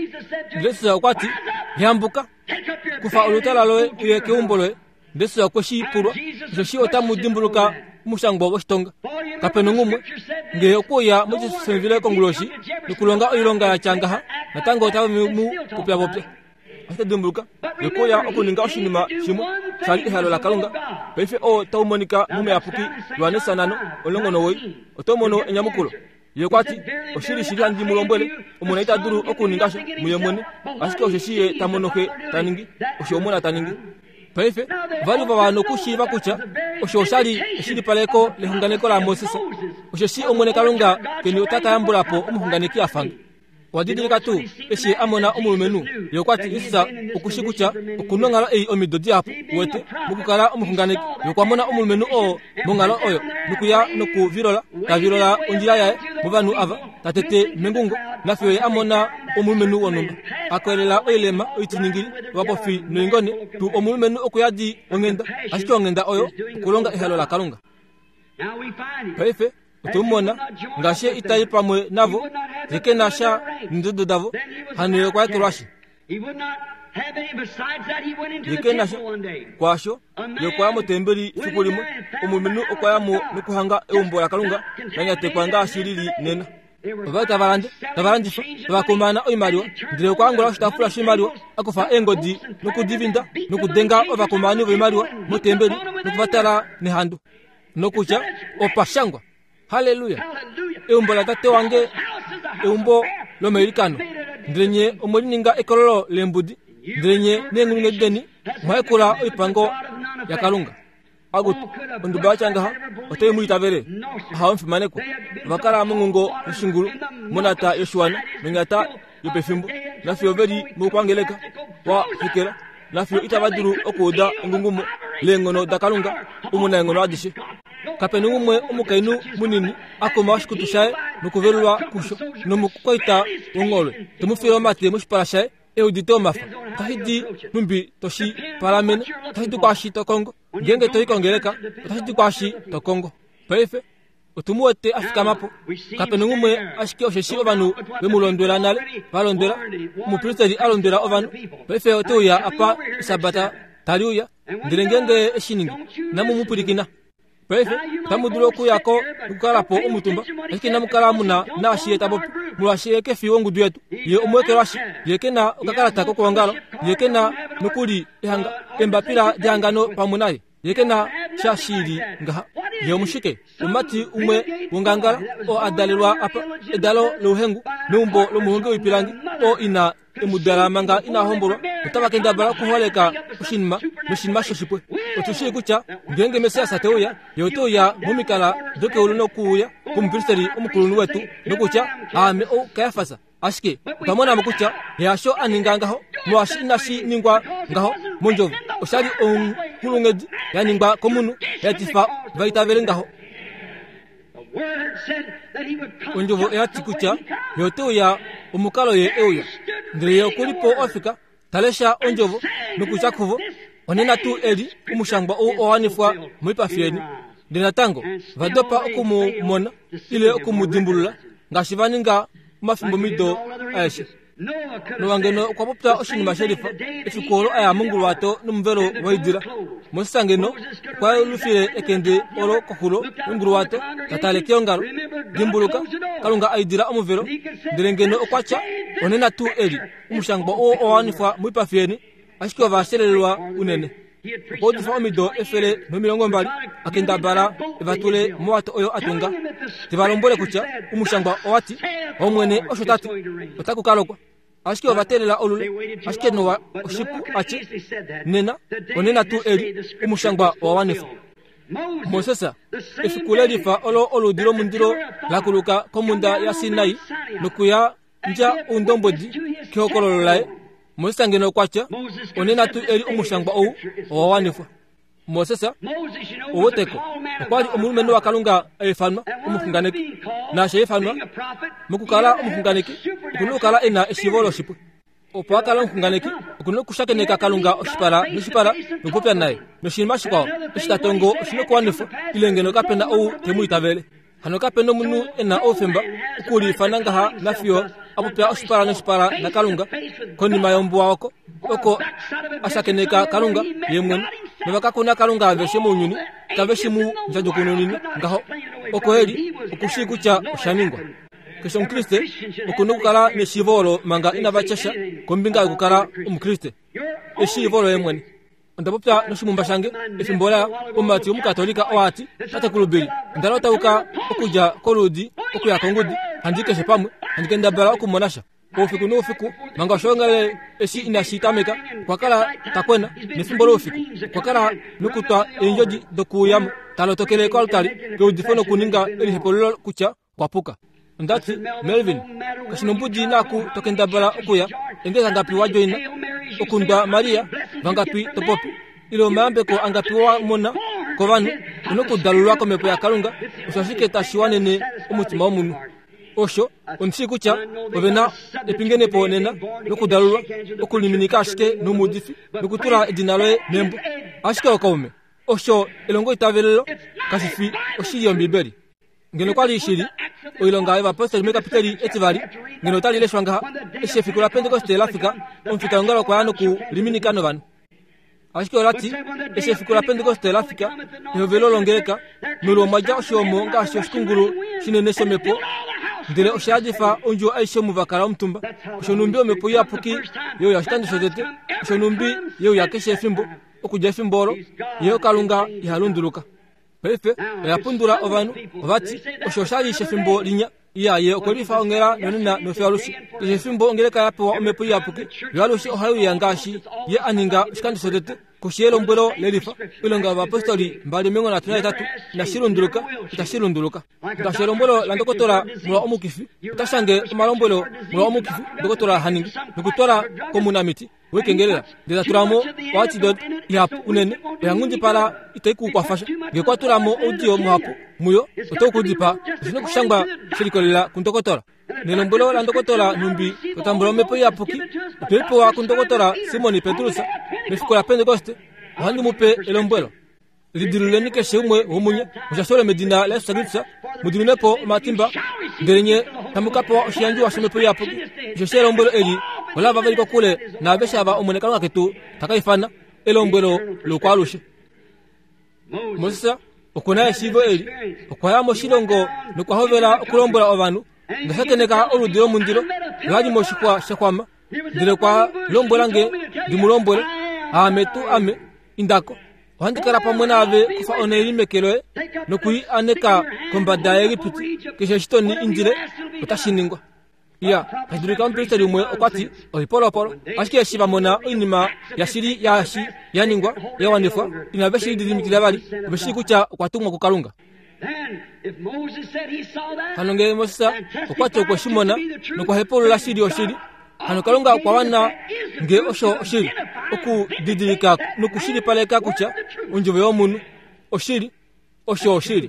ndese okwati yambuka kufa olutala loe ye keumboloe ndese okweshi purwa joshi otamudimbuluka mushangbo bostonga kapeno ngumwe nge okuya mujisenvile konguloshi nikulonga oilonga ya changaha natango otamu mu kupya bopya atadumbuka yokoya okuninga oshinima shimwe sali ihalo la kalunga paife o taumonika mume apuki lwanesa nano olongono woi otomono enyamukulo yokwati oshiri shiri andi mulombwele omuna itaduru okuningasho muyemwene asike oshishiye tamonoke taningi oshomona taningi paife vali vavano kushi vakucha oshoshali eshiri paleko lehunganeko la Mosesa oshoshi omwene kalunga keni otaka yambulapo omuhunganiki afanga wadidilika tu eshi amona omulumenu yokwati isa okushikucha okunongala ei omidodi apo wete mukukala omuhunganiki yokwamona omulumenu o mongalo oyo nukuya nokuvirola tavirola onjira yae muvanu ava tatete mengungo nafiyo ye amona omulumenu wonumba akwelela oilema oitiningiri wapofi noingone tu omulumenu okuyadi ongenda asike ongenda oyo okulonga ihalo la kalunga paife utumona ngashe itayi pamwe navo zeke nasha ndodo davo hanu yokwaya tulashi yekena kwasho yokwaya mutemberi sukulimu umuminu okwayamo nukuhanga eumbola kalunga nanyate kwanga ashiriri nena obata barande tabarandi bakomana oimariwa ndire kwangula shitafula shimariwa akufa engodi nukudivinda nukudenga obakomani oimariwa mutemberi nukuvatara nehandu nokucha opashangwa. Haleluya. Eumbola tate wange eumbo lomerikano ndrenye omolininga ekololo lembudi ndrenye nengunge deni mwaekula ipango ya kalunga agut ondubachanga ha otoy muitavere ha mfimaneko bakara mungungo shingulu monata yeshwana mengata yopefimbu nafyo veri mukwangeleka wa fikera nafyo itabaduru okuda ngungumo lengono dakalunga umuna ngono adishe kapenumwe umukainu munini akoma shikutushaye nukuvelwa kusho nomukoita ungolwe tumufiro mate mushparashaye eudito mafa tahidi numbi toshi paramene tahidi kwashi to Kongo ngenge to ikongeleka tahidi kwashi to Kongo pefe utumuete afika mapo kapenumwe ashike osheshi obanu bemulondera nale balondera mu priesteri alondera obanu pefe otoya apa sabata taliuya ndirengenge eshiningi namu mupurikina pefe tamudulo kuyako ukarapo umutumba ekina mukaramuna nashiye tabo mulashye kefi wongudu yetu ye umweke washi yekena ukakarata ko kwangalo yekena nukuri ihanga embapira jangano pamunaye yekena shashiri ngaha ye umushike umati umwe ungangala o adalirwa apa edalo lohengu numbo lomuhonge wipirangi o ina emudara manga ina homboro utabakenda bara kuholeka ushinma mushinma shoshipwe otushi kucha ngenge mesia sateoya yotoya mumikala doke uluno kuya kumpristeri umukulunu wetu nokucha ame o kayafasa ashike ukamona mukucha yasho aningangaho mwashi nashi ningwa ngaho monjovu oshari on kulungedi yaningwa komunu yatifa vaitavele ngaho onjovu yatikucha yotoya umukalo ye euya ndiyo kulipo Afrika talesha onjovu nukucha kuvo onena tu eri umushangwa o owanifwa muipafieni ndina tango vadopa okumu mona ile okumu dimbulula ngashivaninga mafimbo mido aishe no wangeno kwa popta oshini masherifa efikolo aya mungulu wato numvero waidira mosangeno kwa lufire ekende oro kokulo mungulu wato tatale kyongalo dimbuluka kalunga aidira omuvero ndirengeno okwacha onena tu eri umushangwa o owanifwa muipafieni ashiko vashelelwa unene Kodi fa omido efere no milongo mbali akenda bara evatule mwato oyo atunga tibalombole kucha umushangwa owati omwene oshotati otakukalokwa ashike ovatelela olule ashike nowa oshipu ache nena onena tu eri umushangwa owanefu Mosesa efikulelifa olo oludiro mundiro lakuluka komunda ya Sinai nukuya nja undombodi kyokololae Mosesa ngeno kwacha onena tu eri umushangwa ou owanefu Mosesa owoteko kwali omulumeno wakalunga efanwa umufunganeki na shefanwa mukukala umufunganeki kunukala ena eshivolo shipu opakala umufunganeki kunukushakeneka kalunga oshipara nishipara nukupya naye noshimashikwa eshitatongo shinokwanefu ilengeno kapena ou temuitavele hano kapeno munu ena ofemba ukuli fananga ha nafio apopya oshipara nishipara na kalunga koni mayombu wako oko ashakeneka kalunga yemwen Nabaka kuna kalunga aveshe munyuni kaveshimu njajokunonini ngaho oko heri okushikucha ushaningwa kesho mkriste okunukala neshivolo manga inavachasha kombinga kukala umkriste eshivolo yemweni ndapopya noshimumbashange efimbola umati umukatolika owati tate kulubiri ndalota uka okuja koludi okuya kongudi handike shepamwe handike ndabala okumonasha ofiku no fiku manga shongale esi inashitameka kwakala takwena nefimbolo ofiku kwakala nukuta enjoji dokuyam talotokele ko altari ko difono kuninga eli hepololo kucha kwapuka ndati Melvin kasinombudi naku tokendabala okuya endeza ngapi wajoina okunda Maria vangapi topopi ilo mambe ko angapi wa mona ko vanu nokudalulwa ko mepo ya kalunga ushashike tashiwane ne umutima w'umuntu osho onshikucha ovena epingene ponena nokudalulwa okuliminika ashike numudifi nokutura edinaloe nembu ashike okaume osho elongo itavelelo kasifi oshiri yombiberi ngeno kwali ishiri oilonga eva apostoli meka piteli etivali ngino tali ile shwanga eshe fikula Pentecoste l'Africa on fika ngalo kwa ano ku liminikano vanu ashike olati eshe fikula Pentecoste l'Africa no velo longereka nulo maja oshomo nga asho skunguru shinene shemepo ndile oshadifa onjo aisho muvakara mtumba shonumbi omepo ya puki yo ya standi sodete shonumbi yo ya keshe fimbo okuja fimboro yo kalunga yahalunduluka pefe ya pundura ovanu ovati oshoshali shefimbo linya iya ye okolifa ongera nonina no fialushi shefimbo ongereka yapo omepo ya puki yalushi ohayu yangashi ye aninga standi sodete kushelo mbero lelifa ilonga wa apostoli mbali mengo na tuna tatu na shirunduluka itashirunduluka itashelo mbero landokotora mwa omukifi itashange malombelo mwa omukifi dokotora haningi nukutora komunamiti wekengerera ndeza turamo wati dot yap unene yangundi para itaiku kwa fasha ngekwa turamo audio mwapo muyo otokudipa zino kushangba shirikolela kundokotora nelombelo landokotora numbi otambolo mepo yapuki pepo wa kundokotora Simoni Petrusa mefikola Pentecoste wandi mupe elombelo lidiluleni keshe umwe womunye mujasole medina la sagitsa mudinepo matimba nderenye tamukapo oshiyanju wa shemepo yapuki joshe elombelo eli wala bavali ko kule na besha ba omonekano aketu takaifana elombelo lokwalushe Musa okona shivo eli okwaya moshilongo nokwahovera okulombola abantu ngasakeneka oludiro mundiro lwaji moshikwa shakwama ndire kwa lombolange dimulombole ametu ame indako wandikara pamwe nave kufa oneimekeloe nokui aneka kombada yeripiti kisha shitoni injire utashiningwa ya kadurika mpita lumwe okwati olipolo polo ashike shiba mona inima yashiri yashi yaningwa yawanifwa inabeshi dilimikila bali beshi kucha kwatumwa kukalunga kanonge Musa okwati okweshimona nokwa hepolo la shiri oshiri hanokalunga kwa wana nge osho oshiri oku didirika nukushiri pale kakucha unjove omunu oshiri osho oshiri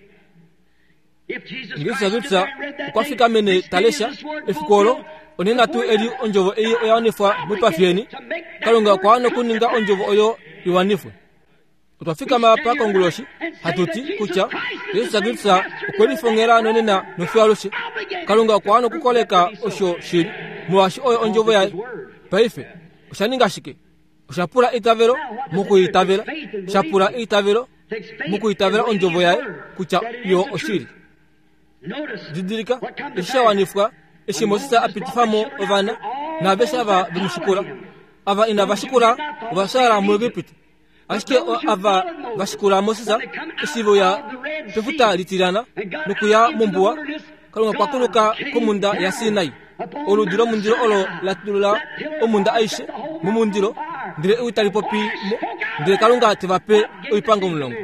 ngisa gutsa kwafika mene talesha efikolo onena tu eli onjovo eyo yawanifwa mupafieni kalunga kwa ano kuninga onjovo oyo iwanifwe utafika mapa konguloshi hatuti kucha ngisa gutsa kwelifongera nonena nofialushi kalunga kwa ano kukoleka osho shiri muwashi oyo onjovo ya paife ushaninga shike ushapura itavero muku itavera shapura itavero muku itavera onjovo ya kucha yo oshiri didirika isha wanifwa ishi Mosisa apitifamo ovana na besha ava bimushikura ava ina vashikura vashara mwegipiti ashike ava vashikura Mosisa ishivo ya pefuta litirana nukuya mumbuwa kalunga kwakuluka kumunda ya Sinai oludiro mundiro olo latula omunda aishe mumundiro ndire uitalipopi ndire kalunga tivape uipango mulongo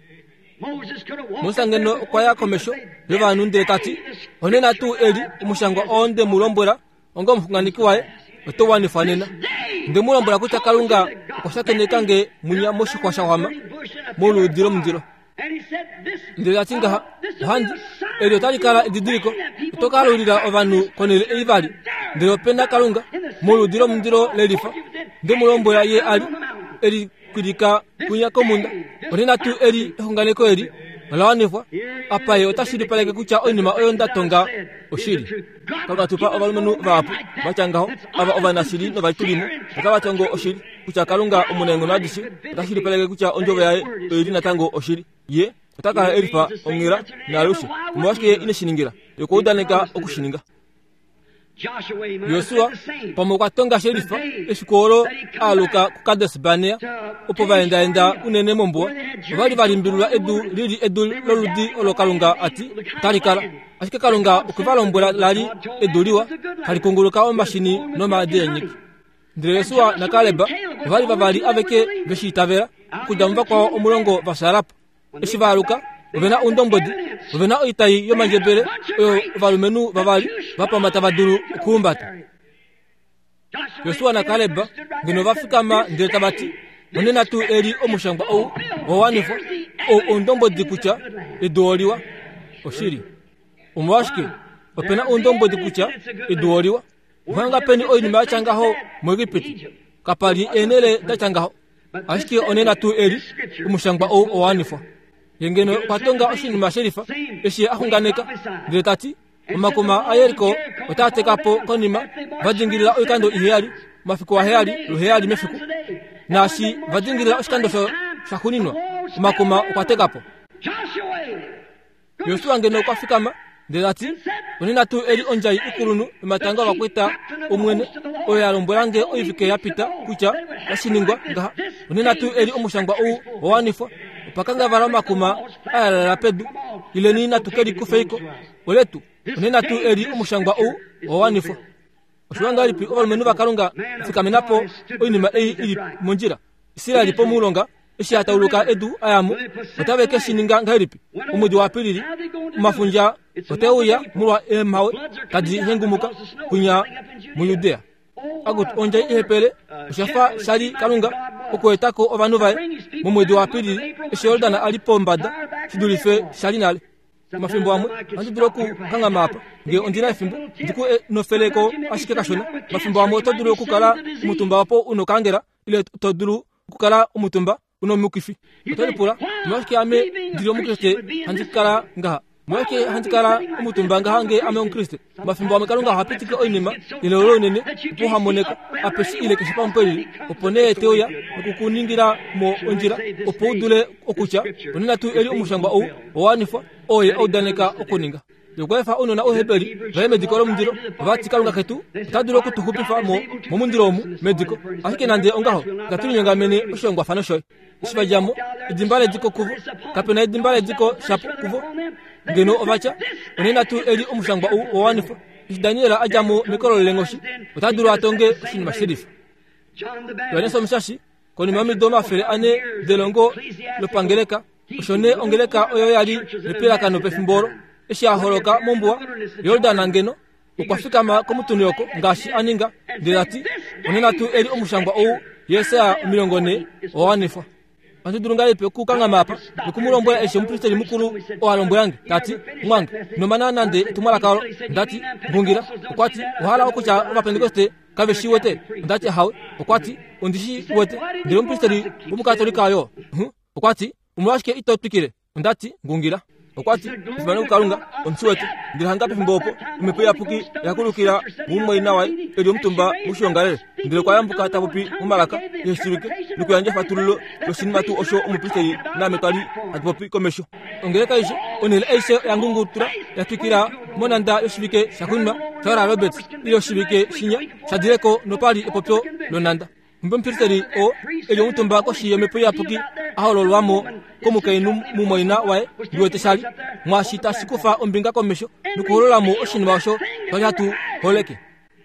Musa ngeno kwa ya komesho leva nundire tati onena tu eli umushangwa onde mulombora ongo mfunganiki wae otowani fanena nde mulombora kucha kalunga kwashakeneka nge munya moshi kwa shawama mulu diro mundiro ndire atinga handi eli otali kala didiriko otokala ulira ovanu konele eivali ndire openda kalunga mulu diro mundiro lelifa nde mulombora ye ali eli kudika kunya komunda onena tu eli honganeko eli alawanifwa apaye otashiri paleke kucha onima oyonda tonga oshiri kaka tupa ovalumenu vapu bachangaho ava ovanashiri no valtulimo kaka tongo oshiri kucha kalunga omunengo nadisi otashiri paleke kucha onjovo ya eli natango oshiri ye otaka elifa ongira na lushi mwashike ineshiningira yokudaneka okushininga Yosua pamoka tonga sherifa esikolo aluka kukades Barnea upo vaenda enda unene mombo vali valimbirula edu lili edu loludi olokalunga ati talikala ashike kalunga ukuvalombola lali eduliwa halikunguluka omashini no madenyiki ndire Yosua na Kaleba vali vavali aveke veshitavera kujamba kwa omulongo vasharapa esivaluka ovena undombodi ovena oitai yomanjebere oyo valumenu vavali vapamata vadulu kuumbata Yosua na Kaleba ngino vafikama ndire tabati onena tu eli omushangwa ou wawanifo o undombodi kucha eduoliwa oshiri umwashike opena undombodi kucha eduoliwa vanga peni oini machangaho mwegipiti kapali enele dachangaho ashike onena tu eli omushangwa ou wawanifo yengeno kwatonga oshini masherifa eshi ahunganeka ndetati omakoma ayeriko otatekapo konima vajingirira oikando iheyali mafiku wa heyali luheyali mefiku nashi vajingirira oshikando sho shakuninwa omakoma okwatekapo Yoshua ngeno kwafikama ndetati onina tu eri onjai ikulunu imatanga wakwita omwene oyalombolange oivike yapita kucha yashiningwa ngaha onina tu eri omushangwa u owanifwa pakanga vala makuma ayalala pedu ileni na tukeri kufeiko oletu onina tu eri omushangwa u owanifwa oshwanga lipi ovalumenu vakalunga fikamenapo oinima ei ili monjira isira lipo mulonga ishi atauluka edu ayamu otaveke shininga ngahiripi umudi wa pilili mafunja oteuya mulwa emawe kadi hengumuka kunya mu Yudea agut onja ihepele ushafa shali kalunga okwetako ovanu vae mu mwedi wa pilili ishi Yordana alipo mbada shidulife shali nale mafimbo amwe andiduloku kanga mapa nge ondina ifimbo ndiku e nofeleko ashike kashona mafimbo amwe todulu kukala umutumba wapo unokangera ile todulu kukala umutumba uno mukifi otolipula mwake ame ndiro mukriste handikala ngaha mwake handikala umutumba ngaha nge ame umkriste mafimbo ame kalunga hapitika oinima ilolo nene puha moneka apesi ile kishipa mpeli opone teoya ukukuningira mo onjira opodule okucha onina tu eli umushangwa o owanifa oye odaneka okuninga yokwefa uno na ohebeli vae medikolo mundiro vati kalunga ketu tadulo kutuhupifa mo mumundiro mu mediko ahike nande ongaho gatuli nyangamene oshongwa fano shoy shibajamo idimbale diko kuvu kapena idimbale diko shapu kuvu ngeno ovacha onena tu eli umushangwa u owanifa Daniela ajamo mikolo lengoshi tadulo atonge shin mashirifa yoneso mshashi koni mami doma fere ane delongo lopangeleka oshone ongeleka oyo yali lepela kano pefimboro eshi aholoka mumbwa Yordana ngeno ukwafika ma komutunioko ngashi aninga ndilati onena tu eli omushangwa o Yesaya milongone owanifa Antudurunga ipe kukanga mapa nikumulomboya eshe mpristeri mukuru owalombo yange tati mwange nomana nande tumala kalo ndati ngungira ukwati uhala okucha abapentekoste kaveshi wete ndati hawe ukwati ondishi wete ndiro mpristeri umukatolika yo ukwati umwashike itotukire ndati ngungira okwati ifana kukalunga omsuwete ndihanga pimbopo umepeya puki yakulukira mumwe inawa eri omutumba mushongalele ndire kwa yambuka tabupi mumalaka yesibike nikuyanje fatululo yosinima tu osho omupisteri namekali atipopi komesho ongeleka isho onele eishe yangungutura yatukira monanda yosibike shakunima shara Robert iyo shibike shinya shadireko nopali epopyo lonanda mpimpisteri o eri omutumba koshi yomepeya puki ahololwamo komukainu mumoina wae duwete shali mwashita sikufa ombinga komesho nukuholola mu oshinima osho twajatu holeke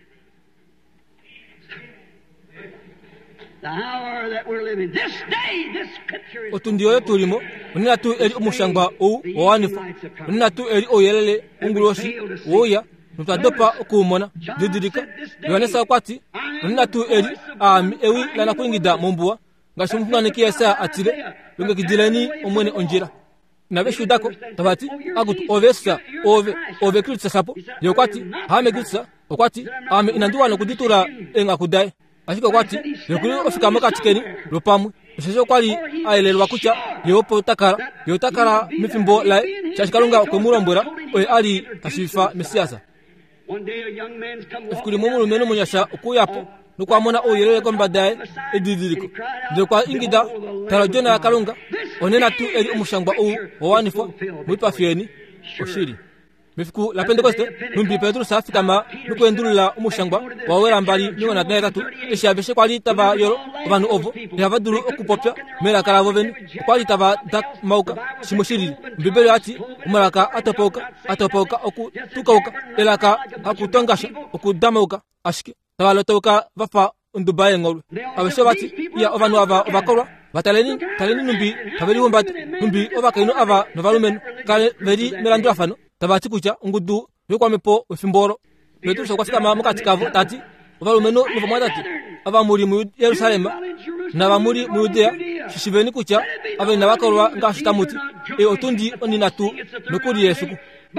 otundiyo tulimo onina tu eri omushangwa ou owanifa onina tu eri oyelele unguloshi woya nutadopa okumona didirika yonesa kwati onina tu eri ami ewi lana kuingida mumbua ngashi mfunganiki yesa atile longe kidileni omwene onjira nabeshudako tabati agutu ovesa ove ove kritsa sapo yokwati hame kritsa okwati ame inanduwa no kuditura enga kudai ashika kwati yokuli ofika makatikeni lopamwe shesho kwali ailelwa kucha yopo takara yotakara mifimbo lai chashikalunga kwemulombora oye ali kashifa mesiasa efukuli mumulu meno munyasha okuyapo nukwamona oyelele kombadaye edidiriko ndekwa ingida tarajona ya kalunga onena tu eri umushangwa u owanifa mwipafyeni oshiri mifiku la Pentekoste numbi Petro safika ma nukwendulula umushangwa wawera mbali niwo na tatu eshabeshe kwali taba yoro abantu ovo yavadulu okupopya mera kalavo veni kwali taba dak mauka shimoshiri mbibele ati umaraka atopoka atopoka oku tukauka elaka akutongasha okudamauka ashike tabalotoka vafa undubaye ngolu abeshe bati ya abantu ava bakolwa bataleni taleni numbi tabeli wombati numbi obakaino ava novalumen kale veri melandu afano tabati kucha ngudu yokwamepo wefimboro Petro sokwafika mamu katikavo tati ovalumeno novamwadati ava muri mu Yerusalema na vamuri mu Yudea shishiveni kucha ava inabakolwa ngashitamuti e otundi oninatu nokuri Yesuku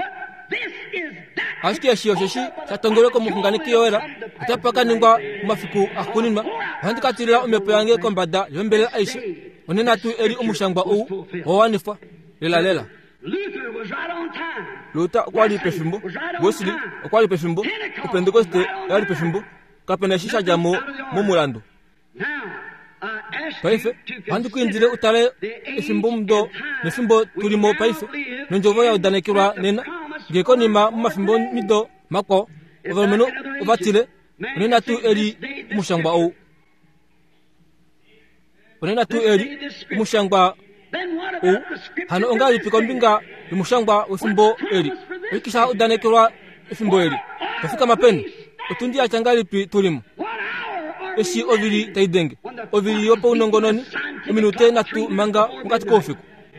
ashiki yashiyo sheshi chatongoleko mukunganiki yoera atapaka ningwa mafiku akunima handikatirira umepo yange kombada yombele aisha onena tu eri umushangwa u owanifa lela lela. Luther was right on time. Luther kwali pefimbo, Wesley kwali pefimbo, Pentecoste yali pefimbo, kapeneshisha jamo mumulando. Now, I asked Paife, you andu to kuindile consider utale the efimbo age mdo, and time nefimbo tulimo we now paife, live nonjovo ya in udanekirwa that the nena, promise geko nima for mafimbo today. mido mako, ovameno uvatile, unena tu eri umushangba ou. Unena tu eri umushangba Then what ou, about the scripture hano for ongali this piko day? mbinga umushangba efimbo eri. Ikisha udanekirwa efimbo eri. Tafika mapeni, utundi achangali pi tulimo. What hour are Esi we living? ovili taidenge, ovili yopo unongononi, uminute natu manga mkati kofiku.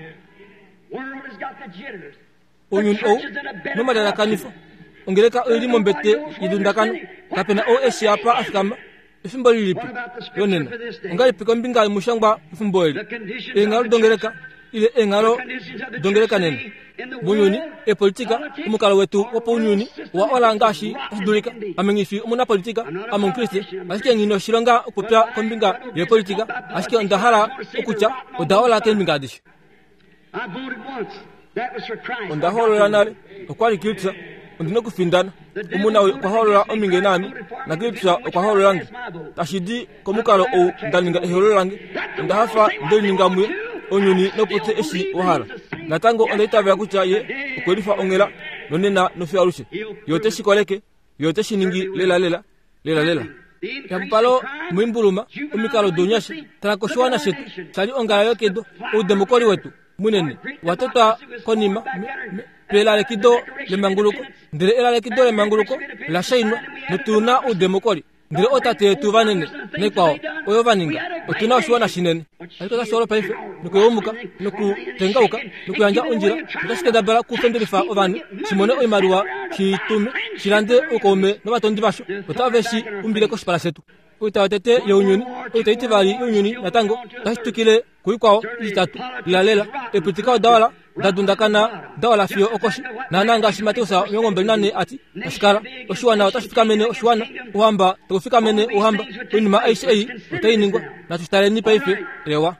World has got the jitters. Onyun o, numa dala kanifo, ongeleka elimo mbete yidundakano, kapena o esi apa afikama, ifimbo lilipi, yonena, ongali piko mbinga imushangba ifimbo eli, engalo dongeleka, ile engalo dongeleka nena. Bunyuni, e politika, umukalo wetu wapo unyuni, wa ola ngashi, asidulika, amengifi umuna politika, amon kristi, asike ngino shilonga upupya kombinga ye politika, asike ndahara ukucha, udaola kembinga adishi. I voted once. That was for Christ. Ondaholo la nale, okwali kilitsa, ondino kufindana, umuna kwa holo la ominge nami, na kilitsa kwa holo langi. Tashidi komukalo o ndalinga eholo langi, ndahafa ndalinga muye, onyuni nopote esi wahara. Natango ondaita vya kucha ye, ukwelifa ongela, nonena nofi arushe. Yote shikoleke, yote shiningi lela lela, lela lela. Ya mpalo mwimbuluma, umikalo donyashi, tanakoshwana shetu, chali ongala yokedo, udemokoli wetu. Munene watoto konima pela lekido le manguluko ndire ela lekido le manguluko la shainwa nutuna udemokori ndire otate tuvanene ne kwao oyo vaninga otuna shwana shinene aliko ta shoro paife nukuyomuka nuku tengauka nukuyanja onjira ndashike dabara ku pendelifa ovani simone oimarua kitumi shirande ukome no batondi basho otaveshi umbile ko shipala setu utawatete yonyuni utaiti bali yonyuni natango tashitukile kuikwao itatu lalela eputika dawala dadundakana dawala fio okoshi nananga shimateusa nyongombe nane ati askara oshuana utashifika mene oshuana uhamba tukufika mene uhamba unima aisha ei utainingwa na tustale nipa ife rewa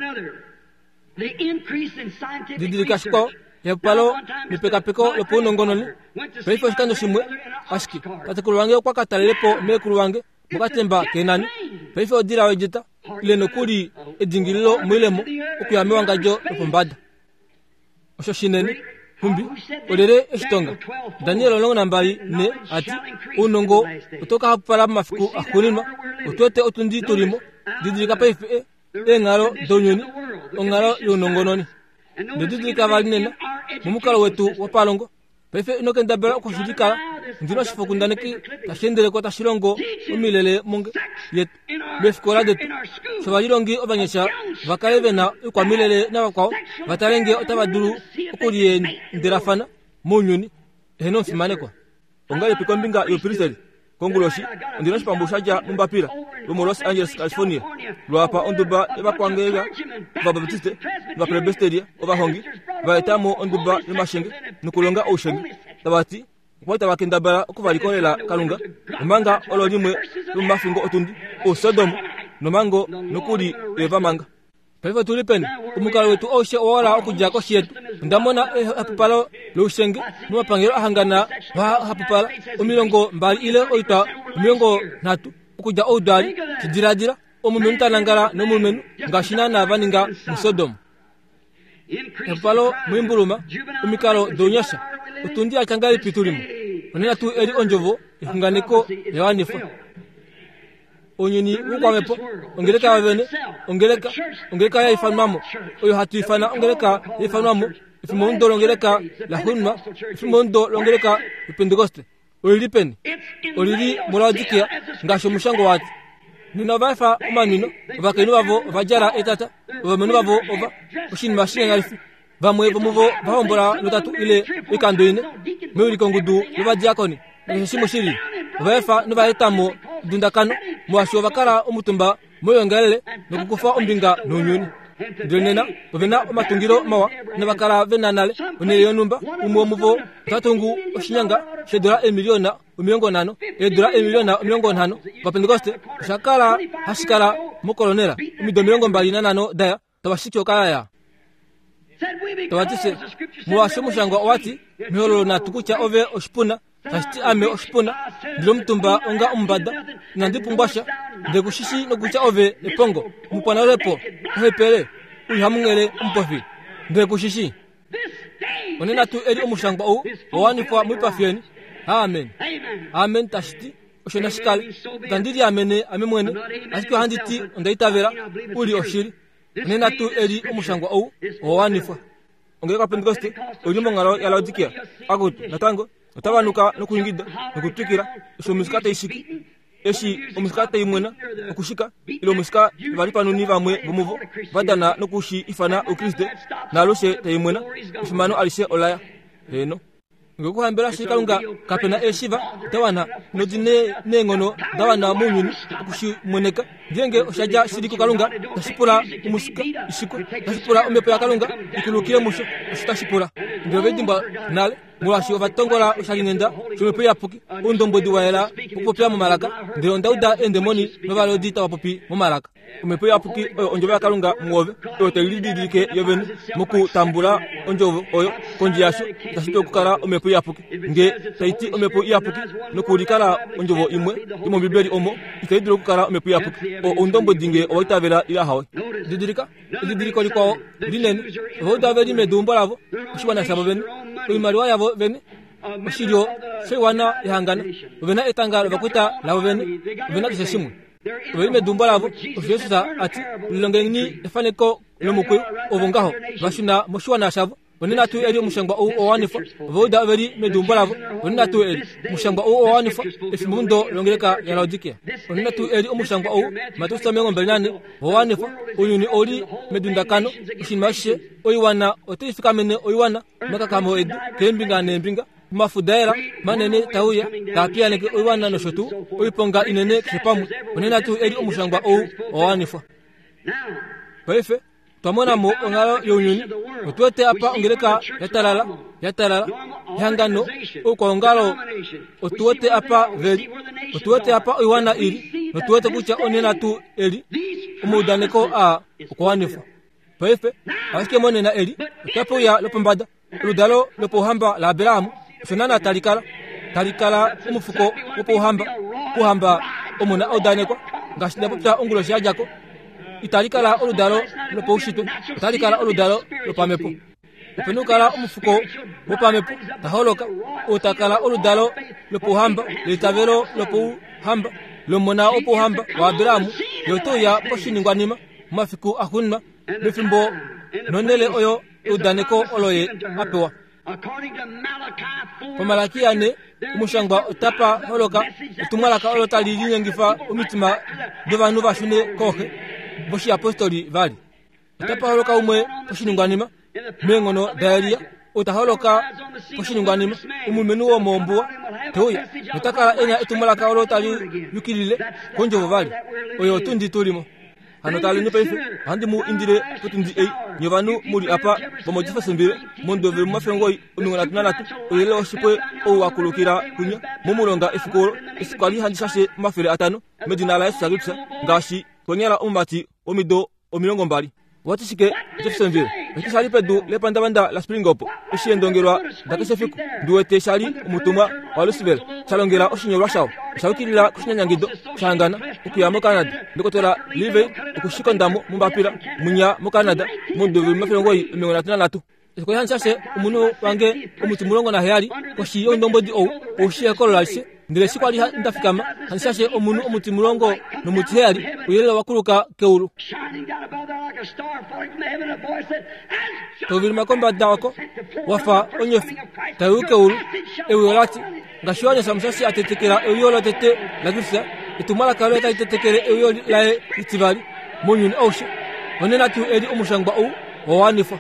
didikashiko ya palo nipeka peko lopo nongononi peifo shikando shimwe ashiki katikuluwange kwa katalepo mekuluwange mukatemba kenani peifo odira wejita ile nokuli edingililo mwilemo okuyame wangajo opombada osho shineni humbi olere eshitonga Daniel olongo nambari ne ati unongo utoka hapala mafiku akunima utote otundi turimo didika peife engalo donyoni ongalo yonongononi didika valinena mumukalo wetu wapalongo peife inokenda bela okushidika ndino shifokundaneki tashendele ko tashilongo umilele munge yet befikola detu shabalilongi obanyesha vakalevena ukwamilele nabakwao vatalenge otabadulu okuliye ndirafana munyuni eno mfimane kwa ongale piko mbinga yopiriseli konguloshi ndino shipambushaja mumbapira lumo Los Angeles California luapa onduba ebakwangega vabaptiste vaplebesteria ovahongi vaetamo onduba yomashenge nukulonga osheni tabati kwata bakendabara okuvalikolela kalunga manga ololimwe lumafingo otundi o Sodom nomango nokuli eva manga paiva tulipen umukalo wetu oshe owala okuja ko shetu ndamona hapupalo lushenge numapangiro ahangana va hapupala umilongo mbali ile oita umilongo natu okuja odali kidiradira omumenu tanangala nomumenu ngashinana vaninga mu Sodom hapupalo mwimbuluma umikalo donyasha utundi achangali pitulimo onena tu eri onjovo ifunganiko yawanifa onyini ukwamepo ongeleka wavene ongeleka ongeleka ya ifanmamo oyo hatu ifana ongeleka ya ifanmamo ifimondo longeleka la hunma ifimondo longeleka Pentecoste olilipeni olili moladikia ngasho mushango wati nino vafa umanino vakenu vavo vajara etata vamenu vavo ova oshini mashine ngalifu vamwe vomuvo vahombola lutatu ile ikandoine meuli kongudu luvadiakoni nishimo shiri vafa nuvaetamo dundakano mwasho vakara umutumba moyongelele nokukufa umbinga nonyuni ndionena vena matungiro mawa navakara venanale oneleyo numba umwe muvo tatungu oshinyanga shedola emiliona umiongo nano edola emiliona umiongo nano va Pentecoste shakala hashikala mukolonela umido miliongo mbali na nano daya tabashikyo kaya tawatise muwashe mushangwa wati miholo na tukucha ove oshipuna tashiti ame oshipuna ndilo mtumba onga umbada na ndipungwasha ndekushishi nokucha ove epongo mupana lepo ohepele uhamungele mpofi ndekushishi onena tu eri omushangwa u owanifa mwipafieni amen amen tashiti oshona shikali gandiri amene amemwene asiko handiti ondaitavera uli oshiri onena tu eri omushangwa u owanifa ongeka Pentecoste ulimo ngalo ya Laodikia akutu natango utabanuka nokuingida nokutwikira eshomusikata ishiki eshi omusikata imwena okushika ilo musika bali panuni bamwe bumuvo badana nokushi ifana ukriste naloshe tayimwena ishimano alishe olaya eno ngokuhambira shikalunga kapena eshiva tawana nodine nengono dawana munyuni okushi mweneka jenge oshaja shiriko kalunga tashipura umusika ishiko tashipura umepo ya kalunga ikulukire musho tashipura ndio bedimba nale mwashi ovatongola oshalinenda chumepo ya puki undombodi waela popopya mu malaka ndio ndauda endemoni novalodita wapopi mu malaka umepo ya puki onjova kalunga muove otelididike yovenu muku tambula onjovo oyo konji yasho tashipe kukala umepo ya puki nge taiti umepo ya puki nokulikala onjovo imwe imo bibeli omo ikaidiro kukala umepo ya puki o undombodi nge oitavela ila hawe didirika didiriko likwao linene vodaveli medumbo lavo ushibana sabovenu imaliwa yavo vene oshirio sewana ihangana vena etangalo bakuta lavo vene vena kiseshimwe vene dumba lavo oshiyosa ati lilongeni efaneko lomukwe ovongaho vashina moshiwana shavo onena tu eri mushangwa o owanifa voda veri medumba lavo onena tu eri mushangwa o owanifa efimundo longeleka ya Laodikia onena tu eri mushangwa o matusa mengo mbelane owanifa oyuni oli medundakano oshimashe oyiwana otifika mene oyiwana makakamo edu kembinga nembinga mafudaira manene tauya tapia neke oyiwana no shotu oyiponga inene kipamu onena tu eri mushangwa o owanifa pefe twamona mo ongalo yonyuni otwete apa ongeleka yatalala yatalala yangano ukongalo otwete apa veli otwete apa oyiwana ili otwete kucha onena tu eli umudaneko a okwanifa pefe aske monena eli tapo ya lopombada ludalo lopohamba la Abiramu sonana talikala talikala umufuko opohamba kuhamba omona odaneko ngashinda popta ongulo shajako italikala oludalo lopoushitwe italikala oludalo lopamepo upenukala umufuko wopamepo taholoka utakala oludalo lopohamba litavelo lopohamba lomona opohamba wa Abiramu yotoya poshiningwanima mafiku ahunna bifimbo nonele oyo udaneko oloye apewa Pamalaki ane umushangwa utapa holoka utumalaka olotali linyengifa umitima devanu vashune kohe boshi apostoli vali utapa holoka umwe poshiningwanima mengono daelia utaholoka poshiningwanima umumenu wo mombua toya utakala enya utumalaka olotali yukilile konjo vali oyo tundi tulimo hanotali ni peife handi mu indire putundi ei nyovanu muri apa bomojifa sembire mondo ve mafengoi umingona tunalatu oyele oshipwe o wakulukira kunya mumulonga efikoro esikwali handi shashe mafere atano medina la esagutsa ngashi konyala umati omido omilongo mbali watishike Jeffersonville ekisali pedu lepanda banda la springopo eshiendongerwa dakesefiku duwete shali umutuma wa Louisville salongera oshinyorwa shawo shawukilila kushinyanyangido shangana ukuyamo Canada ndikotora live ukushika ndamo mumbapira munya mu Canada mundu mafengoi imengona tunalatu eko yanshase umuno wange umutimulongo na hayali koshi ondombodi o oshiya kololalise ndile sikwali ndafikama hanshase omunu umutimulongo no mutihali uyele wakuluka keulu tovilma komba dawako wafa onyefu tayuke ulu ewolati ngashwanya samsasi atetekera eyola tete lagifsa itumala kale ta tetekere eyola la itibali munyuni oshe onena tu edi umushangba o wanifa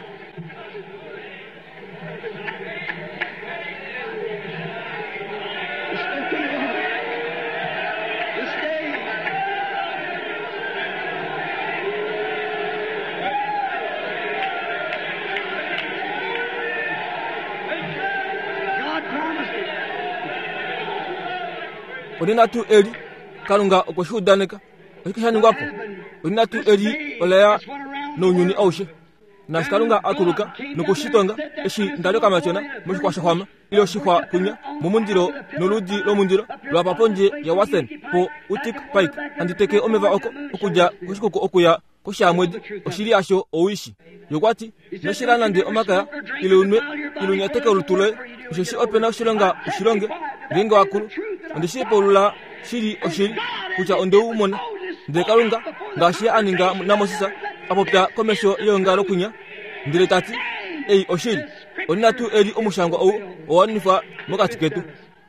onena tu eri kalunga okoshudaneka ekishani ngwapo onena tu eri olaya no nyuni aushe na shikalunga akuluka nukushitonga eshi ndalo kama chona mushikwa shahama ilo shikwa kunya mumundiro noludi lo mundiro lwa paponje ya wasen po utik pike anditeke omeva oko okuja kushikuko okuya kushamwedi oshiri asho owishi yokwati noshirana ndi omaka ilunwe ilunya teke ulutule ushoshi opena ushilonga ushilonge ngenga wakulu ndishipo lula shiri oshiri kucha ondeu mona ndekalunga ngashi aninga namosisa apopya komesho yonga lokunya ndile tati ei oshiri onatu eri omushangwa ou owanifa mokati ketu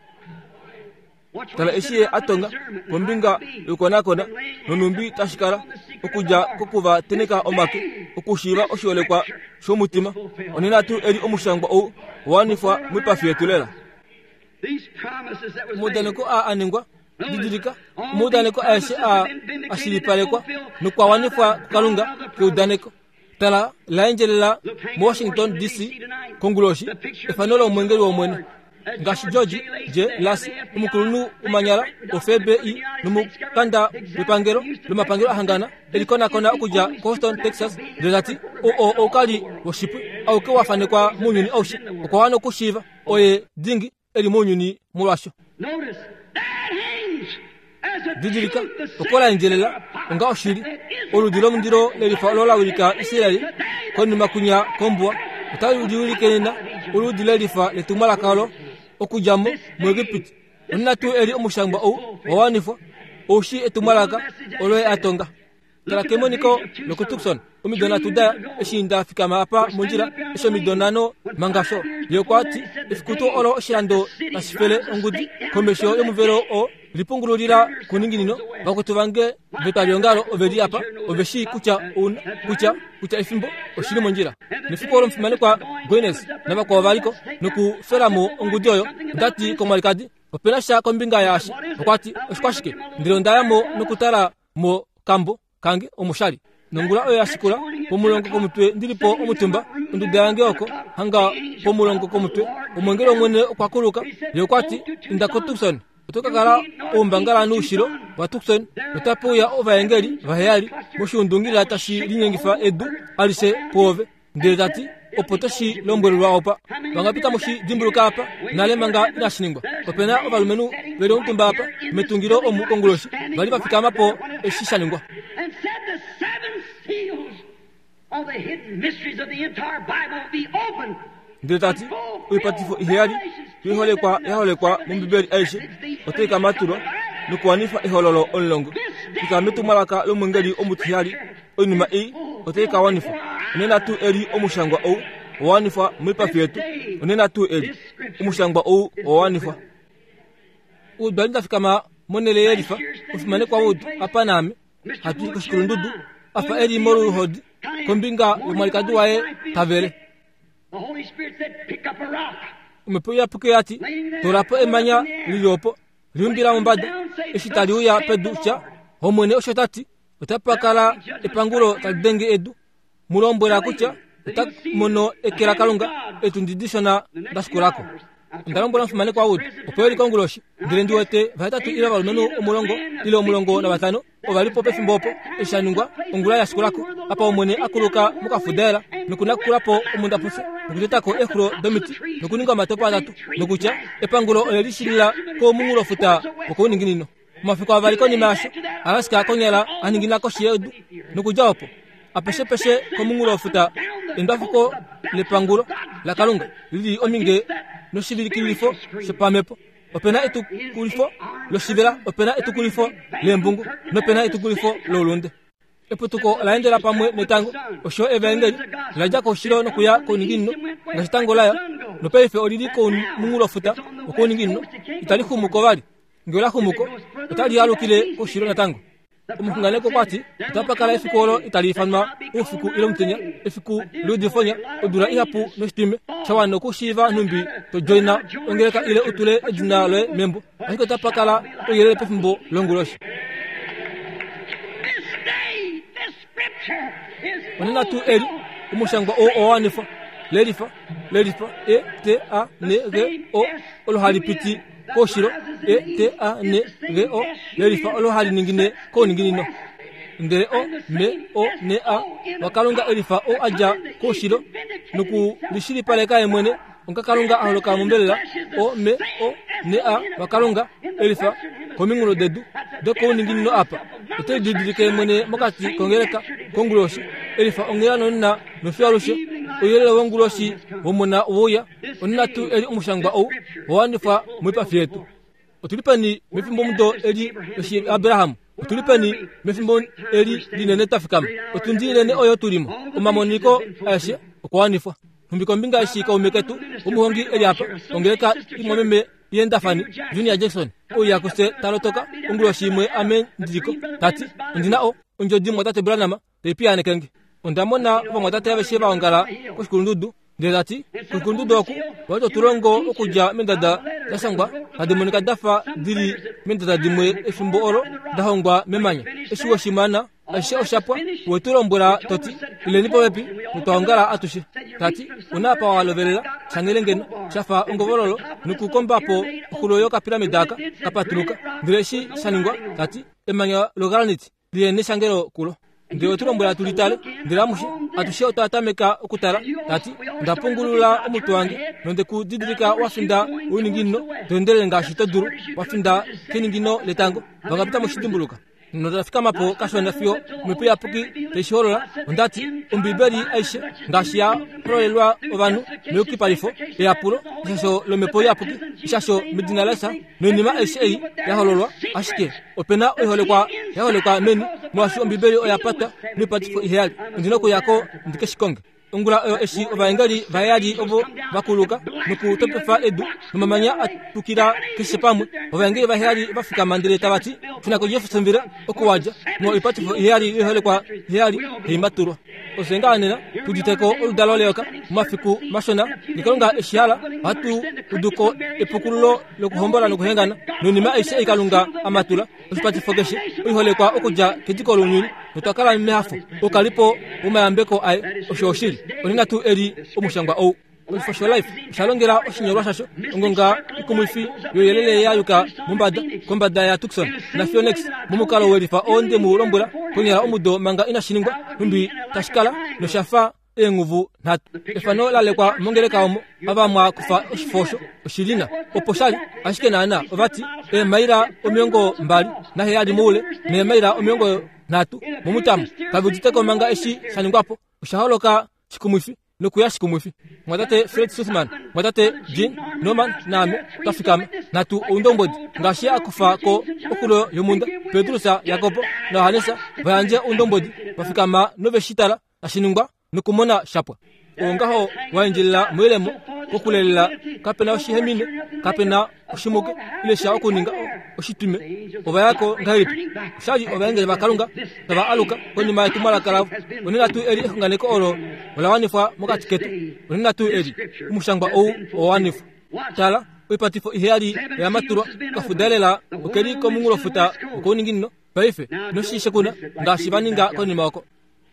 tala eshiye atonga kombinga yukona kona nonumbi tashikala okuja kokuva teneka omake okushiva oshiolekwa shomutima onenatu eri omushangwa ou owanifa mwipafyetulela mudaneko a aningwa didilika mudaneko aeshe a ashilipalekwa nukwa wanifa kukalunga kiudaneko tala laenjelela mu Washington D C konguloshi efanolo mwengeli wa mwene ngashi George je lasi umukulunu umanyala ofebe i numukanda lupangero lumapangero ahangana elikona kona okuja Houston Texas delati o o okali worship au ke wafane kwa munyuni aushi kwa wano kushiva oye dingi eli munyuni mulwasho dijilika okola injelela nga oshiri oludilo mndiro lelifa lola ulika Israeli koni makunya kombwa utali udiuli kenina uludilo lifa letumala kalo okujamo mwegipiti onatu eri omushangwa ou owanifa oshi etumalaka oloe atonga tala kemoniko lokutukson umidona tudaya eshinda fikama apa munjira esho midonano mangasho yokwati ifikutu olo shirando nasifele ongudi komesho yomuvero o lipungululira kuninginino bakutuvange betalyongalo ovedi apa oveshi kucha un kucha kucha ifimbo oshiri monjira nifikolo mfimane kwa Gwenes naba kwa valiko nuku feramo ongudi oyo ndati komalikadi openasha kombinga yashi okwati oskwashike ndilondayamo nukutala mo kambo kange omushali nongula oyo yashikula pomulongo komutwe ndilipo omutumba ndudange oko hanga pomulongo komutwe omwengero mwene kwakuluka yokwati ndakotukson utokakala umbangala nushiro wa Tukson utapuya ovaengeli vahayali mushundungila tashi linyengifa edu alise pove ndelati opotoshi lombwelo lwaopa bangapita mushi dimbuluka apa nalemanga inashiningwa opena ovalumenu vele untumba apa metungiro omukonguloshi bali bafika mapo eshishaningwa ndelati uipatifo iheyali ihole kwa ihole kwa mumbibeli aishe oteka maturo nukwanifa ihololo onlongo ikametu malaka lomungeli omutihali onuma i oteka wanifa nena tu eri omushangwa ou wanifa mwipafyetu nena tu eri omushangwa ou wanifa ubalinda fikama monele yelifa ufimane kwa wudu apaname hatu kushikulundudu afa eri moru hodi kombinga umalikadu wae tavere The Holy Spirit said, pick up a rock. umepoya pukeyati torapo emanya liliopo liumbira mbada eshitaliuya peducha homwene oshotati utapakala epangulo taldenge edu mulombwela kucha utak mono ekera kalunga etundidishona daskurako ndalombola mfumane kwa wudu upoyeli konguloshi ndirendi wete vaitatu ila valumenu omulongo ilo omulongo na batano ovalipo pefimbopo eshanungwa ongula ya skurako apa omwene akuluka mukafudela nukunakulapo omundapuse nukutetako ekuro domiti nukuninga matopo atatu nukucha epangulo olelishilila ko mungulo futa okuninginino mafiko avaliko ni masho alasika konyela aningina koshi edu nukujaopo apeshe peshe ko mungulo futa endafiko le pangulo la kalunga lili ominge no shibilikilifo sepamepo opena etu kulifo lo shibela opena etu kulifo le mbungu no pena etu kulifo lo lunde eputuko laendela pamwe netango osho evengeli la jako shiro no kuya ko ningino ngatango laya no peife olili ko mungulo futa ko ningino itali khumuko bali ngola khumuko itali yalukile ko shiro netango umungane ko kwati tapakala efikolo italifanwa ufiku ilo mtenya efiku ludifonya odura ihapu no stime chawano ko shiva numbi to joina ongeleka ile utule edinale membo ahiko tapakala to yele pefimbo longuloshi onena tu eri umushangwa o o anifa lelifa lelifa e t a n g o olo halipiti ko shiro e t a n g o lelifa olo hali ningine ko ningine no ndere o me o ne a wakalunga elifa o aja ko shilo nuku lishili pale kae mwene onka kalunga aholoka mumbela o me o ne a wakalunga elifa komingulo dedu doko ningino apa ote didike mwene makati kongeleka konguloshi elifa ongela nonna no fiarushe oyela wanguloshi womona oya onna tu eli umushangba o wanifa mwipa fietu otulipani mefimbo mudo eli oshi Abraham otulipani mefimbo eli linene tafikam otundile ne oyo tulimo umamoniko ashe okwanifa mbiko mbinga shika umeketu umuhongi eli apa ongeleka imomeme yenda fani Junior Jackson oya kuse talotoka ungulo shimwe amen ndiko tati ndinao unjodi mwatate branama tepia nekenge ondamona vamwatate yabesheba ongala kushikundudu ndezati kushikundudu oku wato turongo okuja mendada yasangwa kademonika dafa diri mendada dimwe efimbo oro dahongwa memanya eshiwo shimana ashe oshapwa weturombura toti ile nipo wepi mutongala atushe tati unapa walovelela changelengeno chafa ungovololo nukukombapo kuloyoka piramidaka kapatuluka ndireshi shaningwa tati emanya logalaniti liye nishangelo kulo ndio turombura tulitale ndiramushi atushe otatameka okutala tati ndapungulula omutu wange nonde kudidirika wafinda uningino ndendele ngashito duru wafinda kiningino letango bangapita mushidimbuluka nodafika mapo kashwana fio mupia puki teshorola ndati umbiberi aisha ngashia prolelwa ovanu meuki palifo e apulo shasho lomepo ya puki shasho midinalasa nonima aisha ei ya hololwa ashike opena ohole kwa ya hole kwa meni mwasho umbiberi oyapata nupatifo ihali ndinoko yako ndikeshikonge ungula oyo eshi ovaengali vayaji ovo vakuluka nuku topefa edu numamanya atukira kishipamwe ovaengali vayaji vafika mandire tabati funako yefu semvira okuwaja no ipatifo ihali ihole kwa ihali himaturwa osenga anena tuditeko oludaloleoka mafiku mashona nikalunga eshiala hatu uduko epukululo lokuhombola nokuhengana nonima eshe ikalunga amatula ipatifo keshi ihole kwa okuja kijiko lunyuli nutakala mimehafu okalipo umayambeko ai oshoshili onina tu eri umushangwa o for your life shalongera oshinyorwa shasho ngonga ikumufi yoyelele yayuka mumbada kombada ya Tucson na Phoenix mumukalo welifa onde murombora kunyara omudo manga inashiningwa numbi tashikala no shafa enguvu nat efano lale kwa mongereka omo abamwa kufa oshifosho oshilina oposhali ashike nana ovati e maira omiongo mbali na heyadi mule ne maira omiongo natu mumutamu kabuditeko manga eshi shaningwapo ushaholoka chikumufi nokuyashikumufi mwatate Fred Sussman mwatate Jean Norman nami tafikama natu undombodi ngashia akufa ko okulo yomunda Pedrusa Yakobo na Hanesa vanje undombodi bafikama noveshitala ashinungwa nukumona shapwa ongaho wainjilla mwelemo okulela kapena oshihemine kapena oshimuke ile sha okuninga oshitume oba yako ngaipi shaji obenge bakalunga taba aluka koni mai tumala kalavu onina tu eri nganeko oro olawanifa mokatiketu onina tu eri umushangwa o owanifa tala wipatifo ihali ya maturo kafudalela okeri ko mungulo futa ko ningino paife no shishe kuna ngashibaninga koni mako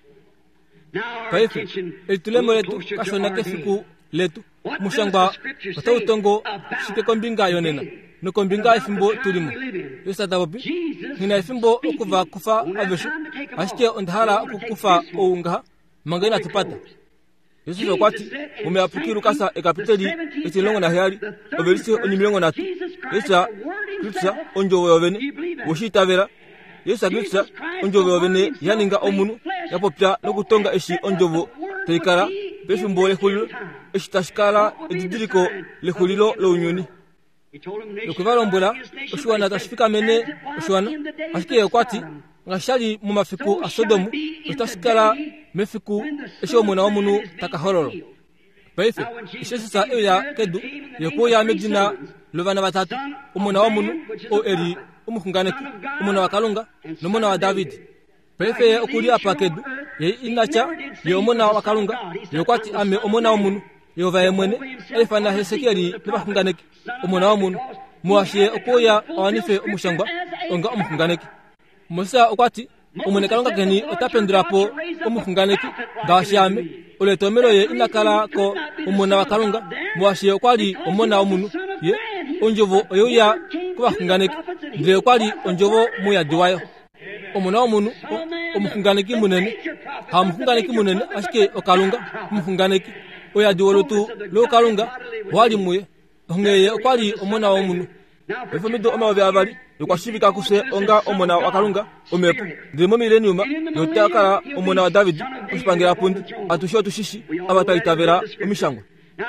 paife elitulemo letu kashona kefiku letu mushangwa otautongo shike kombinga yonena no kombinga ifimbo tulimo yosata bobi ngina ifimbo okuva kufa abesho ashike ondhala kukufa ounga mangena tupata yesu kwati umeapukiru kasa ekapiteli etilongo na hali obelisi onimilongo natu yesu Kristo onjo wovene woshitavera yesu Kristo onjo wovene yaninga omunu yapopya nokutonga eshi onjovo teikara pefimbo lehulilo eshitashikala edidiriko lehulilo leunyoni lokuvalombola oshiwana tashifika mene oshiwana ashike kwati ngashali mu mafiku asodomu otashikala mefiku eshomona omunu takahololo paife ishesisa eya kedu yeko ya medina lovana batatu omona omunu o eri umukunganeki omona wakalunga nomona wa David paife okuli apa kedu ye inacha ye omona wakalunga yokwati ame omona omunu yova yemwene elefana Hesekeli nebakunganeki omona omunu muashe okoya awanife umushangwa onga umukunganeki Musa okwati omunekalonga geni otapendrapo omukunganeki ngashame oletomero ye inakala ko omona wakalunga muashe okwali omona omunu ye onjovo oyoya kubakunganeki ndire okwali onjovo muya diwayo omona omunu omufunganiki munene ha omufunganiki munene ashike okalunga omufunganiki oya diwolotu lo kalunga wali muye ngeye okwali omona wa munu efamido omawe abali yokwashibika kuse onga omona wa kalunga omepo ndimo mileniuma yotakala omona wa David kushipangira pundi atusho tushishi abatayitavera omishango.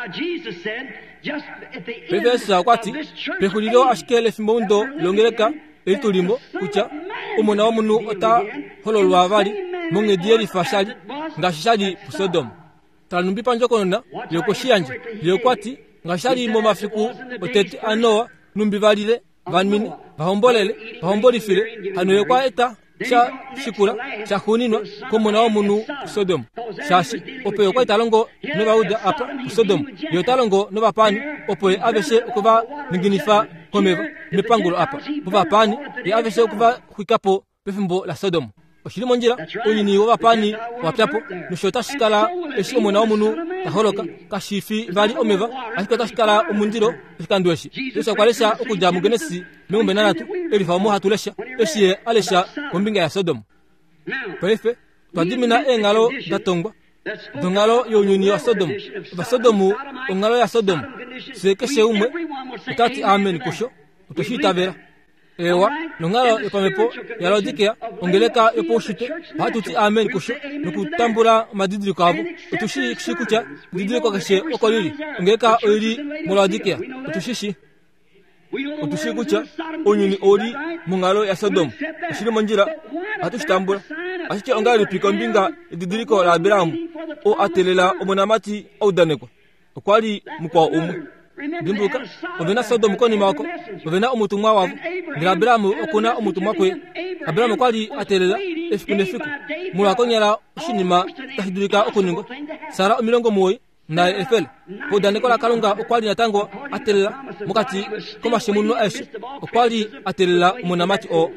Pefesa kwati pekulilo ashikele fimbondo longeleka elitulimo kucha omona wa munu ota hololwa abali monge dieli fashali ngashishali Sodom talumbi panjokonona yokoshiyanje yokwati ngashali mo mafiku otete anoa numbivalile vanmini vahombolele vahombolifile hano yokwa eta cha shikula cha kuninwa komona wa munu Sodom shashi ope yokwa italongo no bauda apa Sodom yotalongo no bapani ope aveshe okuva ninginifa komeva mipangulo apa buva pani ya aveshe okuva kwikapo pefimbo la Sodom oshilimo njira onyini wa bapani wapyapo nushota shikala eshi omona wa munu taholoka kashifi vali omeva ashikota shikala omundiro shikandweshi yesa kwalesha okuja mugenesi miumbe nanatu elifa omo hatulesha eshi alesha kombinga ya Sodom pefe twadimina engalo datongwa dongalo yonyuni wa Sodom ba Sodomu ongalo ya Sodom sekeshe umwe utati amen kusho utoshitavera ewa nongalo epamepo yalodikea ongeleka eposhite hatuti amen kusho nukutambula madidiri kwabo utushi kishikucha didiri kwa kashe okolili ongeleka oili mulodikea utushishi utushikucha onyuni oli mungalo ya Sodom ashiri monjira hatushitambula ashike ongali pikombinga didiriko la Abiramu o atelela omonamati audanekwa okwali mukwa umwe dimbuka ovena Sodom koni mako ovena omutumwa wavo ngira Abiramu okuna omutumwa kwe Abiramu kwali atelela efikune fiku mulakonyala shinima tahidurika okuningo Sara omilongo moyi na efele podaneko la kalunga okwali natango atelela mukati koma shemuno aisha okwali atelela omonamati o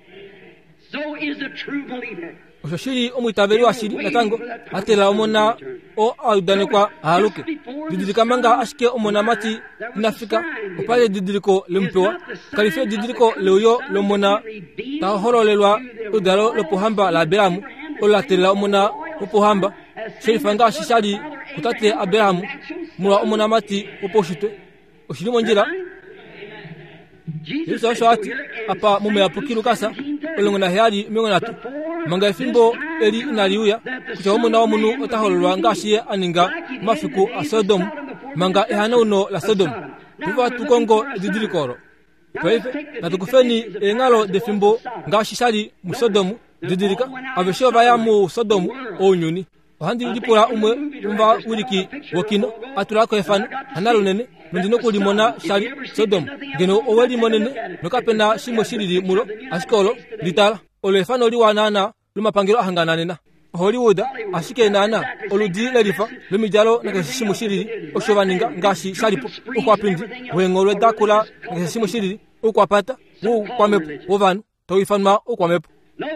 so is a true believer. Oshiri omwitaveri washiri natango atela omona o audanekwa haluke didirika manga ashike omona mati inafika opale didiriko lempewa kalife didiriko leuyo lomona ta hololelwa udalo lopohamba la Abiramu olatela omona opohamba sherifanga shishali kutate Abiramu mula omona mati oposhite oshiri monjira Yesu ashwati apa mume apukiru kasa olongona hali mengonatu manga efimbo eli inaliuya kucha omona wa munu otahololwa ngashiye aninga mafiku a Sodom manga ehana uno la Sodom tuva tukongo didirikoro paife natukufeni engalo defimbo ngashishali mu Sodom didirika avesho baya mu Sodom onyuni ohandi ulipura umwe umva uriki wakino atulako efano analo nene ndino kulimona shali Sodom geno oweli monene nokapena shimo shiriri mulo asikolo litala olefano liwanana lumapangiro ahangananena Hollywood ashike nana oludi lelifa lumijalo nakashimo shiriri oshobaninga ngashi shalipo okwapindi wengolwe dakula nakashimo shiriri okwapata wo kwamepo wovanu toifanma okwamepo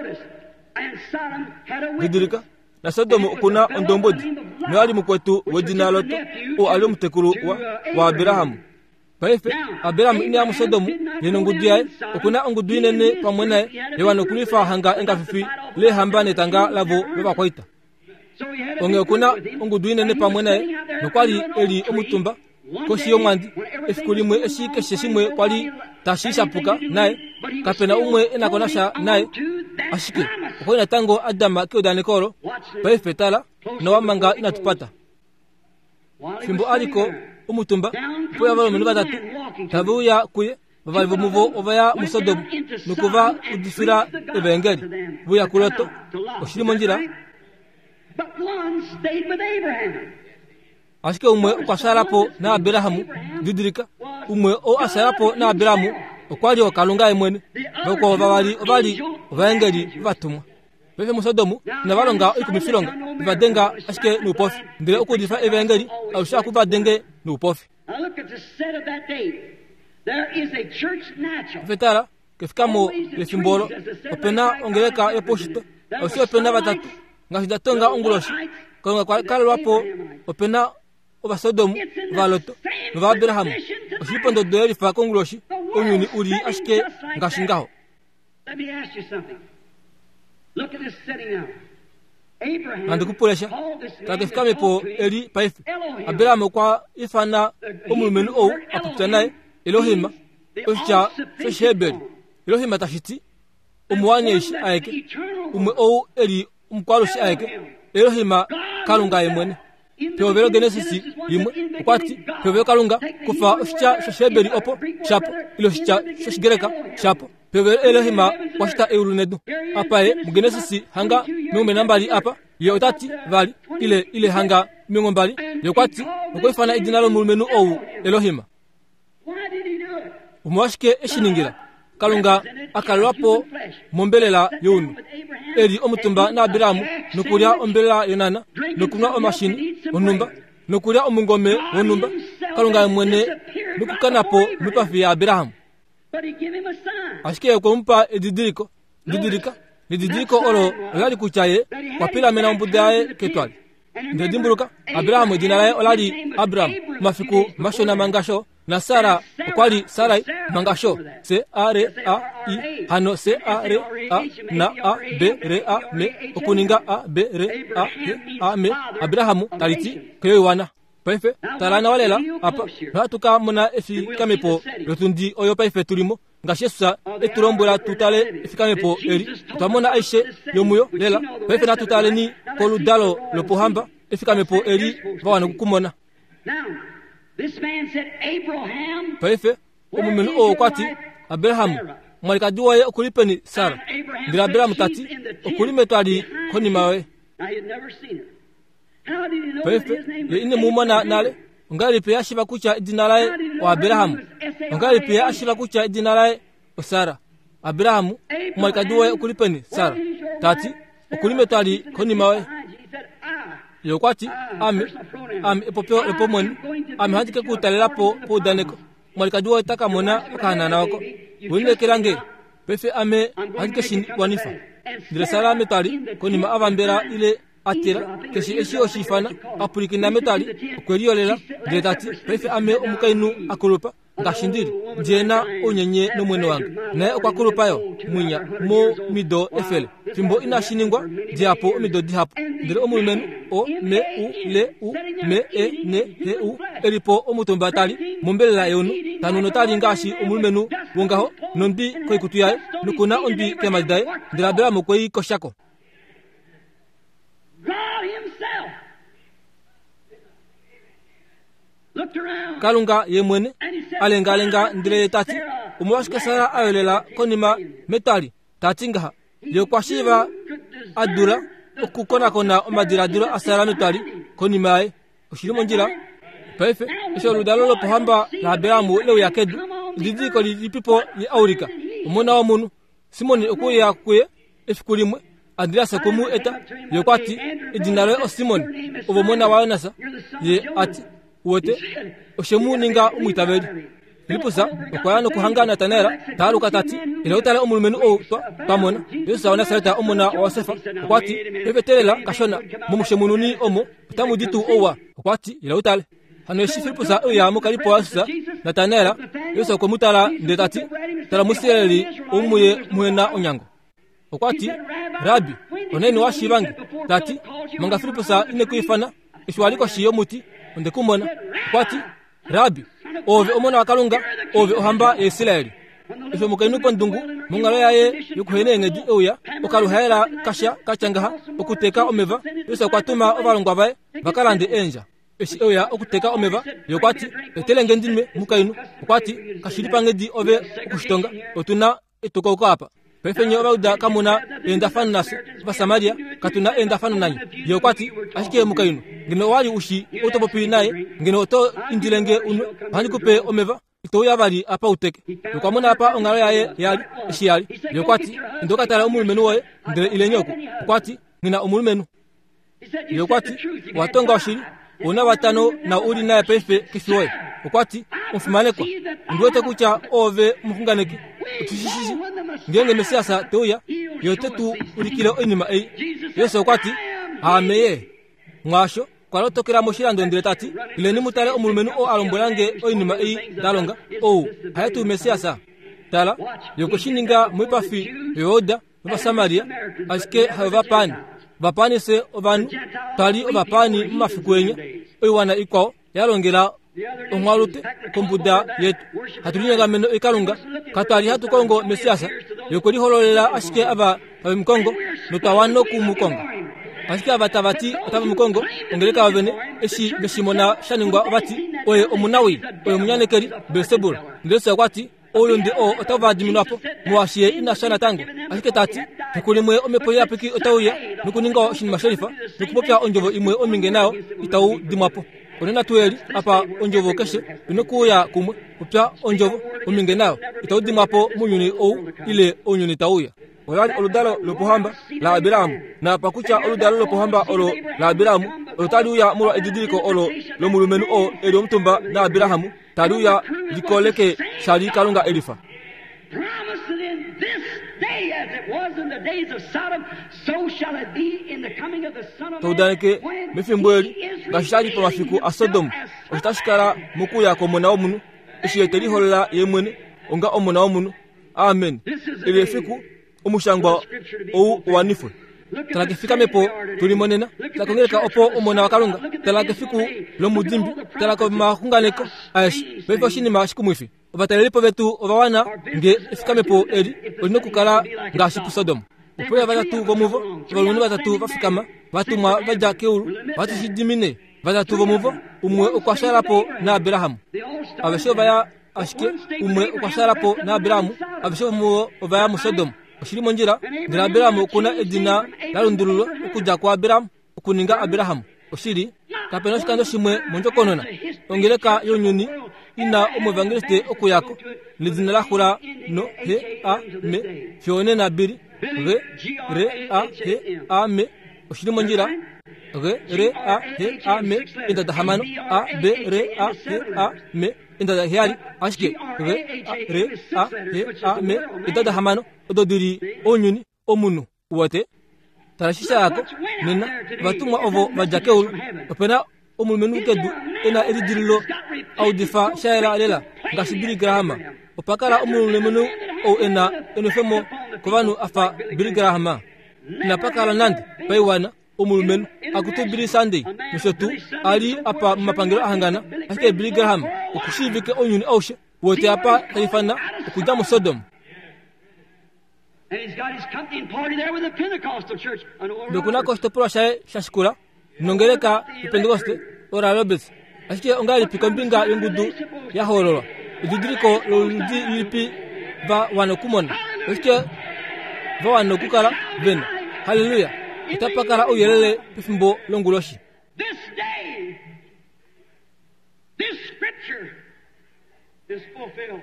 didirika na Sodomu kuna ondombodi nwali mukwetu wejina loto o ali mutekulu wa, wa Abirahamu paife Abirahamu ini amu Sodomu yenongudiae okuna ongudu nene pamwenae yewano kulifa hanga engafifi le hambane tanga lavo beba kwaita onge okuna ongudu nene pamwenae nokwali eli omutumba koshi yomwandi efikulimwe eshike sheshimwe kwali tashisha puka nae kapena umwe enakonasha nae ashike okoina tango Adama kiodanekoro paife tala nowa manga inatupata fimbo aliko umutumba poya valo menu batatu tabuya kuye bavalivo muvo ovaya musodomu nukuva udifira evengeli buya kuloto oshiri monjira ashike umwe ukwasarapo na Abirahamu didirika umwe o asarapo na Abirahamu okwali okalunga emwene bako obali obali obangeli batumwa beve musodomu na balonga ikumifilonga badenga ashike nupofi ndire okudifa evangeli ausha kuba denge nupofi vetara kefikamo lefimbolo opena ongeleka eposhito ausha opena batatu ngasidatonga onguloshi konga kwa kalwapo opena oba Sodomu valoto va Abirahamu oshipondo doyeli fa konguloshi onyuni uri ashike ngashingaho. Let me ask you something. Look at this setting now. Abraham andikupolesha takifika po eli paife Abraham kwa ifana umulmenu o aputanaye Elohim osha feshebel Elohim tashiti umwanyeshi ayeke umwe o eli umkwaloshi ayeke Elohim kalunga yemwene Provero Genesis yimwe kwati provero kalunga kufa osha feshebeli opo chapo ilo osha feshgereka chapo provero Elohim washita eulunedu apaye mu Genesis hanga nume nambali apa yo tati vali ile ile hanga mingo mbali yo kwati ukoifana idinalo mulmenu ou Elohim umwashike eshiningira kalunga akalwapo mombelela yonu eri omutumba na Abiramu nukuria ombelela yonana nukunwa omashini onumba nukuria omungome onumba kalunga mwene nukukanapo mipafi ya Abiramu ashike kumpa edidiriko didirika didiriko oro olali kuchaye kwa pila mena mbudaye ketwali ndedimburuka Abiramu edinalaye olali Abraham mafiku mashona mangasho na Sara kwali Sarai mangasho se a re a i hano se a re a na a b re a me okuninga a b re a he a me Abrahamu taliti kwewana paife talana walela apa ratuka mona efi kamepo rotundi oyo paife tulimo ngashesa eturombola tutale efikamepo eri tutamona aishe yomuyo lela paife na tutale ni koludalo lopohamba efikamepo eri vawana kukumona. This man said, Abraham, paife umumenu o kwati Abraham mwalika duwaye okulipeni Sara ndira Abraham tati okulime twali koni mawe paife le ine mumana nale ngali pia shiba kucha idinalaye wa Abraham ngali pia ashiba kucha idinalaye o Sara Abraham mwalika duwaye okulipeni Sara tati okulime twali koni mawe yo kwati ame ame epopeo epomoni ame handike kutalela po po daneko mwalika duwa taka mona kana na wako winde kirange pefe ame handike shin wanifa dire sala metali koni ma avambera ile atira keshi eshi oshifana apurikina metali kweliolela detati pefe ame omukainu akulupa ngashindiri jena onyenye no mwene wangu na okwakurupa yo munya mo mido efele fimbo inashiningwa diapo mido dihapo ndire omulmenu o me u le u me e ne he u elipo omutomba tali mombelela yonu tanuno tali ngashi omulmenu wongaho nondi koikutuyaye nukuna ondi kemaldaye ndira bela mokoi koshako kalunga yemwene alenga alenga ndire tati umwashika Sara ayolela konima metali tatinga yo kwashiva adura okukona kona omadira dura asara metali konima e oshirimo njira paife isho ludalo pohamba la Abrahamu leo yakedu ndidiko lipipo li aurika umona wa munu Simoni okuya kuye efikulimwe Andreas komu eta yo kwati idinalo o Simon obomona wa nasa ye ati wote oshemu ninga umwitabedi lipusa okwano kuhangana tanera taluka tati ile utale omulmenu o to pamona yosa wana salta omona osefa kwati evetelela kashona mumushemunu omo tamuditu owa kwati ile utale hano shifilipusa oya mukalipo asa na tanera yosa komutala ndetati tala musireli umuye muena onyango okwati rabi oneni washibange tati manga filipusa ine kuifana ishwaliko shiyo muti onde kumona kwati rabi ove omona wakalunga ove ohamba Israeli ifo mukainu pondungu mungalo yaye yukuhene ngedi oya okaluhera kasha kachangaha okuteka omeva yosa kwatuma ovalongwa bae bakalande enja esi oya okuteka omeva yokwati etelenge ndime mukainu kwati kashiripa ngedi ove okushtonga otuna etoko ukapa pefenye obauda kamuna enda fannaso ba Samaria katuna enda fanunanya yokwati ashike mukainu ngino wali ushi otopopi naye ngino to indilenge unu bani kupe omeva ito yabali apa uteke yokwamuna apa ongalo yaye yali shiyali yokwati ndoka tala umulmenu wae ndele ilenyoko kwati ngina umulmenu yokwati watonga oshiri una watano na uli naye pefe kifiwe kwati umfumanekwa ndote kucha ove mfunganeki utishishi ngenge mesiasa toya yote tu ulikile enima ei yeso kwati ameye mwasho kwalo tokera moshirando ndire tati ile ni mutale omulmenu o alombolange enima ei dalonga o hayatu mesiasa tala yokoshininga mwipafi yoda va Samaria asike hava pani vapani se ovanu tali ovapani mafikwenya oiwana ikwao yalongera omwalute kombuda yetu hatulinga meno ikalunga katali hatu Kongo mesiasa yokoli hololela asike aba abimkongo notawano kumukongo asike abatavati ataba mukongo ongeleka bavene eshi beshimona shaningwa bati oye omunawi oye munyanekeri Beelzebul ndese kwati oyo ndi o otavadi minapo mwashiye inashana tango asike tati tukulimwe omepoya piki otauya nukuninga shinima sherifa nukupopya onjovo imwe ominge nao itau dimwapo onena tueli apa onjovo keshe inokuya kumwe kupya onjovo ominge nao itau dimwapo munyuni ou ile onyuni tauya olali oludalo lopohamba la Abiramu na pakucha oludalo lopohamba olo la Abiramu olutaluya mulwa edidiriko olo lomulumenu o eri omutumba na Abirahamu taluya likoleke shali kalunga elifa promised in this day as it was in the days of Sodom, so shall it be in the coming of the Son of Man. Taudaneke mefimbweli gashali pa mafiku a Sodom ostashikara mukuya ko mona omunu ishiyeteli holla yemwene onga omona omunu amen ile fiku umushangwa ou wanifu talake fika mepo tulimonena takongeleka opo omona wakalunga talake fiku lomudimbi talako makunganeko aish befo shinima shikumwifi obatalelipo betu obawana nge fika mepo eri olinokukala ngashi ku Sodom upoya batatu bomuvo balunu batatu bafikama batumwa baja keulu batishidimine batatu bomuvo umwe okwasharapo na Abirahamu abesho baya ashike umwe okwasharapo na Abirahamu abesho mu obaya mu Sodom oshirimo njira ndira Abirahamu kuna edina lalundululo okuja kwa Abirahamu okuninga Abirahamu oshiri kapeno shikando shimwe monjokonona ongeleka yonyuni ina omuvangeliste okuyako lidina lahura no he a me fione na biri re re a he a me oshirimo njira re re a he a me inda dahamano a be re a he a me inda da hiari ashke re a re a he a me inda dahamano ododiri onyuni omunu wote tarashisha yako nina batumwa ovo bajakeulu opena omulumenu kedu ena elidirilo au difa shaira lela ngasibiri grahama opakala omulumenu o ena enofemo kovanu afa biri grahama na pakala nandi paiwana omulumenu akutubiri Sunday mshotu ali apa mapangiro ahangana ake biri grahama okushivike onyuni aushe wote apa taifana okuja mu Sodom. And he's got his company and party there with the Pentecostal church. Dokuna kosto pro shay shashkura nongeleka Pentecoste ora lobes ashike ongali pikombinga yungudu ya hororo ididiriko loludi lipi va wanokumona ashike va wanokukala ven hallelujah itapakara oyelele pifimbo longuloshi. This day this scripture is fulfilled.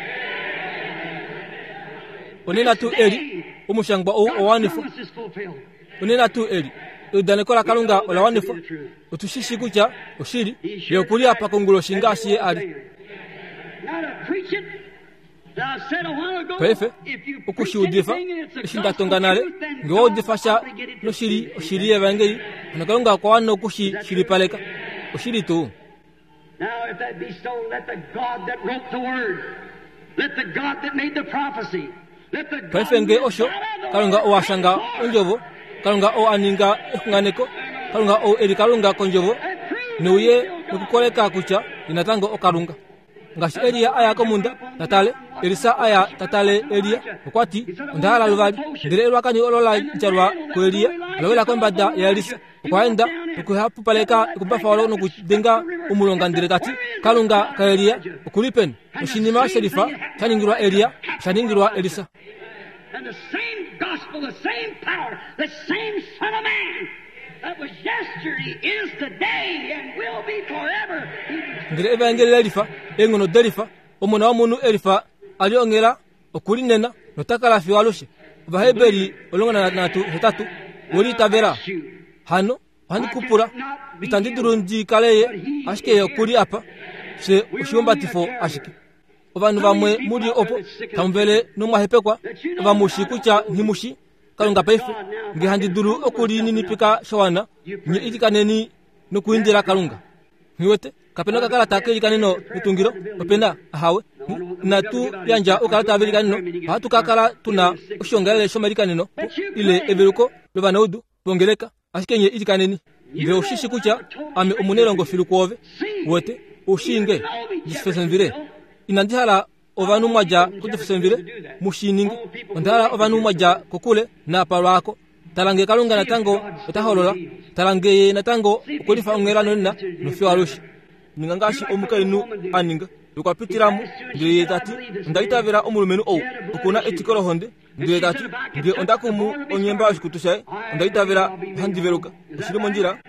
Onena tu eri umushangwa o owanifu onena tu eri udanekola kalunga olawanifu utushishi kucha oshiri yokulia pakongulo shingashi ali pefe ukushudifa shingatonganale ngo difasha no shiri oshiri evangeli nakalunga kwa wano kushi shiri paleka oshiri tu. Now if that be so, let the God that wrote the word, let the God that made the prophecy, Paifenge osho kalunga o ashanga onjovo kalunga o aninga ekunganeko kalunga o eri kalunga konjovo nuye nukukoleka kucha inatango o kalunga ngashi Elia aya komunda tatale Elisa aya tatale Elia okwati ndala luvali ndire lwakani olola ncharwa ko Elia lawela kombada ya Elisa kwaenda ukuhapu paleka kubafa walo nukudenga umulonga ndire tati kalunga ka Elia ukulipen oshinima sherifa chaningirwa Elia chaningirwa Elisa. And the same gospel, the same power, the same Son of Man that was yesterday is today and will be forever. Ndire evangeli Elifa engono derifa omona omunu Elifa aliongera okulinena notakala fi waloshe baheberi olongana natu hetatu woli tavera hano handi kupura itandidurunji kaleye ashike yokuri apa se oshomba tifo ashike obanu bamwe muri opo tamvele numahepekwa bamushikucha ntimushi kalunga paife ngihandi okuri nini pika shawana ni itikaneni no kuindira kalunga niwete kapena kakala take ikaneno utungiro openda hawe na tu yanja ukalata abirikanino hatu kakala tuna ushongalele shomalikanino ile everuko lobanaudu bongeleka asikenye itikaneni nge ushishi kucha ame umunelongo filukwove wote ushinge jisfesenvire inandihala ovanu mwaja kujifesenvire mushiningi ondihala ovanu mwaja kukule na palwako talange kalunga natango utaholola talange natango ukulifa ungerano nina nufiwa rushi ningangashi omukainu aninga yukwapitiramu ndiye tati ndaitavira omulumenu ou ukuna etikolo honde ndiye tati ndiye ondakumu onyemba ashikutushaye ndaitavira handiveruka ushirimo njira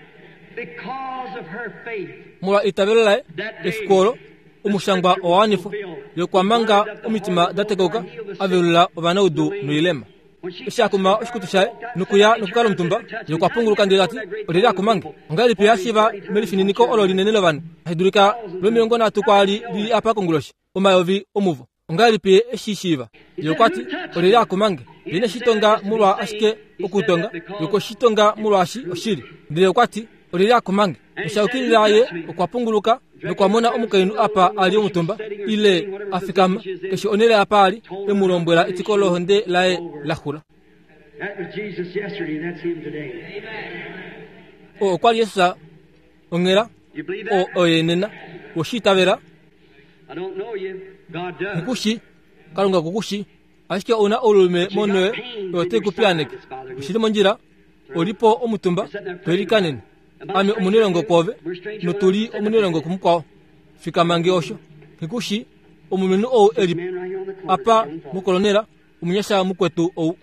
mula itavirelae efikolo umushangwa owanifu yokwamanga omitima dategoka avirula obanaudu nuilema ishakuma ushikutushaye nukuya nukukala mtumba yokwapunguluka ndiye tati olili akumange ongali pia shiva melifininiko ololinenelo banu hidurika lwemilongo natu kwali lili apa konguloshi omayovi omuvo ongali pia eshishiva yokwati olili akumange lina shitonga mulwa ashike okutonga yoko shitonga mulwa ashi oshiri ndiye kwati olili akumange ushaukililaye okwapunguluka nukwamona omukainu apa ali omutumba ile afikama keshi onele apa ali emulombwela etikolo honde lae lahula. That was Jesus yesterday, and that's him today. O kwali Yesu ongera You believe that? o oyenena woshitavera I don't know you. God does. kukushi kalunga kukushi ashike ona olume monwe yote kupianeke ushirimo njira olipo omutumba twelikanene ame omunelongo kwove notuli omunelongo kumukwawo fikamange osho kikushi omumenu ou eli apa mukolonera umunyasha mukwetu ou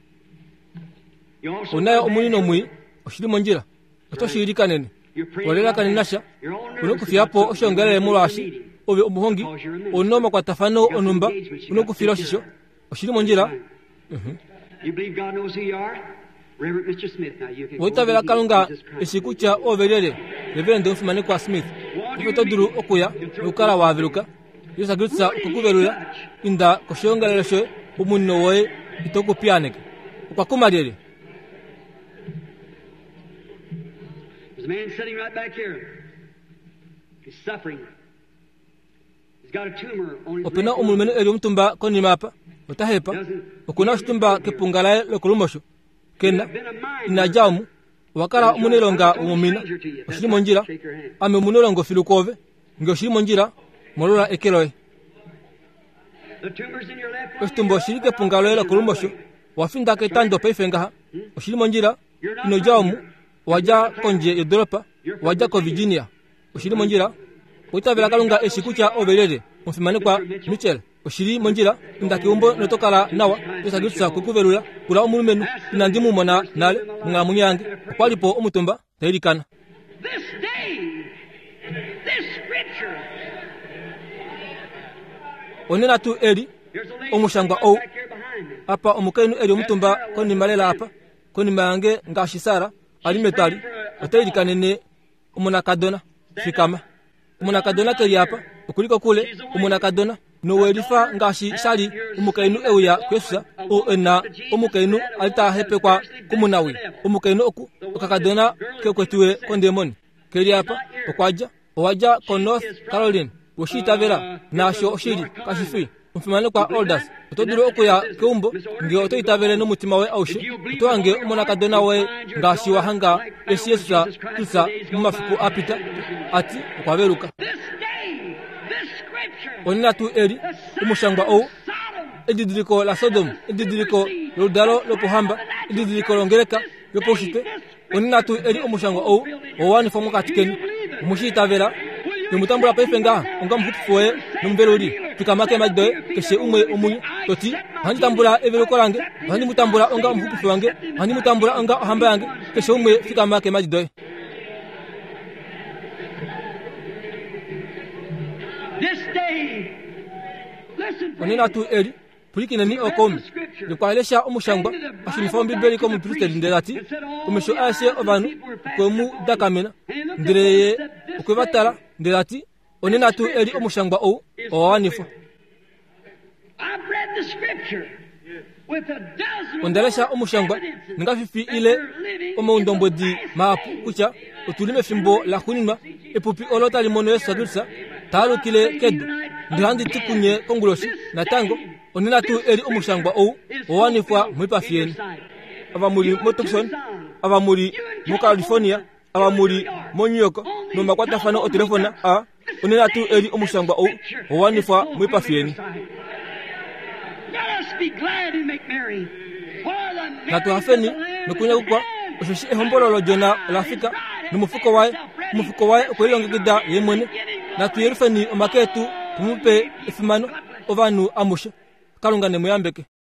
onayo omunino mwi oshirimo njira otoshirikanene olera kaninasha unokufiapo oshongelele mulwashi obe omuhongi onoma kwa tafano onumba unokufira oshisho oshirimo njira mhm You believe God knows who you are? Reverend Mister Smith, now you can go woitavela to kalunga Jesus Christ. esikucha overere reverend mfumane kwa Smith ifotoduru okuya ukala waveruka yosagritsa okukuverula inda koshongelelesho umunno woye itokupianeke ukwakumalele. There's a man sitting right back here. He's suffering. He's got a tumor on his opena leg. omulumenu eri omutumba konimapa otahepa okuna oshitumba kepungalaye lokulumosho kena inajamu wakala omunelonga omumina oshirimo njira ame omunelongo filukove nge oshirimo njira molola ekeloye The tumor's in your left lung. oshitumba oshiri kepungalaye lokulumosho wafinda ketando peifengaha oshirimo njira inojamu waja konje yodoropa waja ko Virginia oshirimo njira uitavela kalunga esikucha overere mfimane kwa Mitchell oshiri monjira ndakiumbo notokala nawa tesagitsa kukuvelula kula omulumenu inandimu mona nale ngamunyange kwalipo omutumba tayirikana. This day, this scripture. Onena tu eri There's a lady omushangwa right ou back here behind me. apa omukainu eri omutumba koni malela apa koni mange ngashisara alimetali otayirikanene omunakadona fikama omunakadona teri apa ukuliko kule omunakadona nowelifa ngashi shali umukainu euya kwesusa o ena omukainu alita hepe kwa kumunawi omukainu oku okakadona kekwetiwe kondemoni keri apa okwaja owaja ko North Carolina woshitavera nasho oshiri kashifi mfimane kwa Aldous otoduro okuya keumbo nge otoitavere n'umutima we aushe otoange omunakadona we ngashi wahanga esiyesa tusa mumafuku apita ati okwaveruka. This day, this scripture. Onena tu eri umushangwa ou edidiriko la Sodom edidiriko lodalo lopohamba edidiriko longereka loposhite onena tu eri umushangwa ou owani fomo katikeni umushitavera yomutambula peifenga onga mfufuwe numveloli tukamake madoe keshe umwe omunyu toti handi tambula everuko lange handi mutambula onga mfufufu wange handi mutambula onga hamba yange keshe umwe fikamake madoe. This day, listen, onena tu eri pulikina ni okomi nikwaelesha umushangwa ashimifao bibeli ko mupristeri nderati kumesho ashe ovanu komu dakamena ndireye ukwevatala nderati onena tu eri umushangwa ou owanifu. I've read the scripture with a dozen ondelesha umushangwa ningafifi ile omundombodi mapu kucha utulime fimbo la kunima epupi olota limono yesagutsa talu kile kedu ndi handi tikunye konguloshi na tango onena tu eri omushangwa ou owanifwa mwipafieni ava muri mo Tucson ava muri mo California ava muri mo New York no makwata fana o telefona a onena tu eri omushangwa ou owanifwa mwipafieni na tu hafeni nukunya kukwa oshoshi ehombololo jona lafika numufuko wae mufuko wae okwelongegida yemwene na tu yerifeni omaketu tumupe efimano ovanu amushe kalungane muyambeke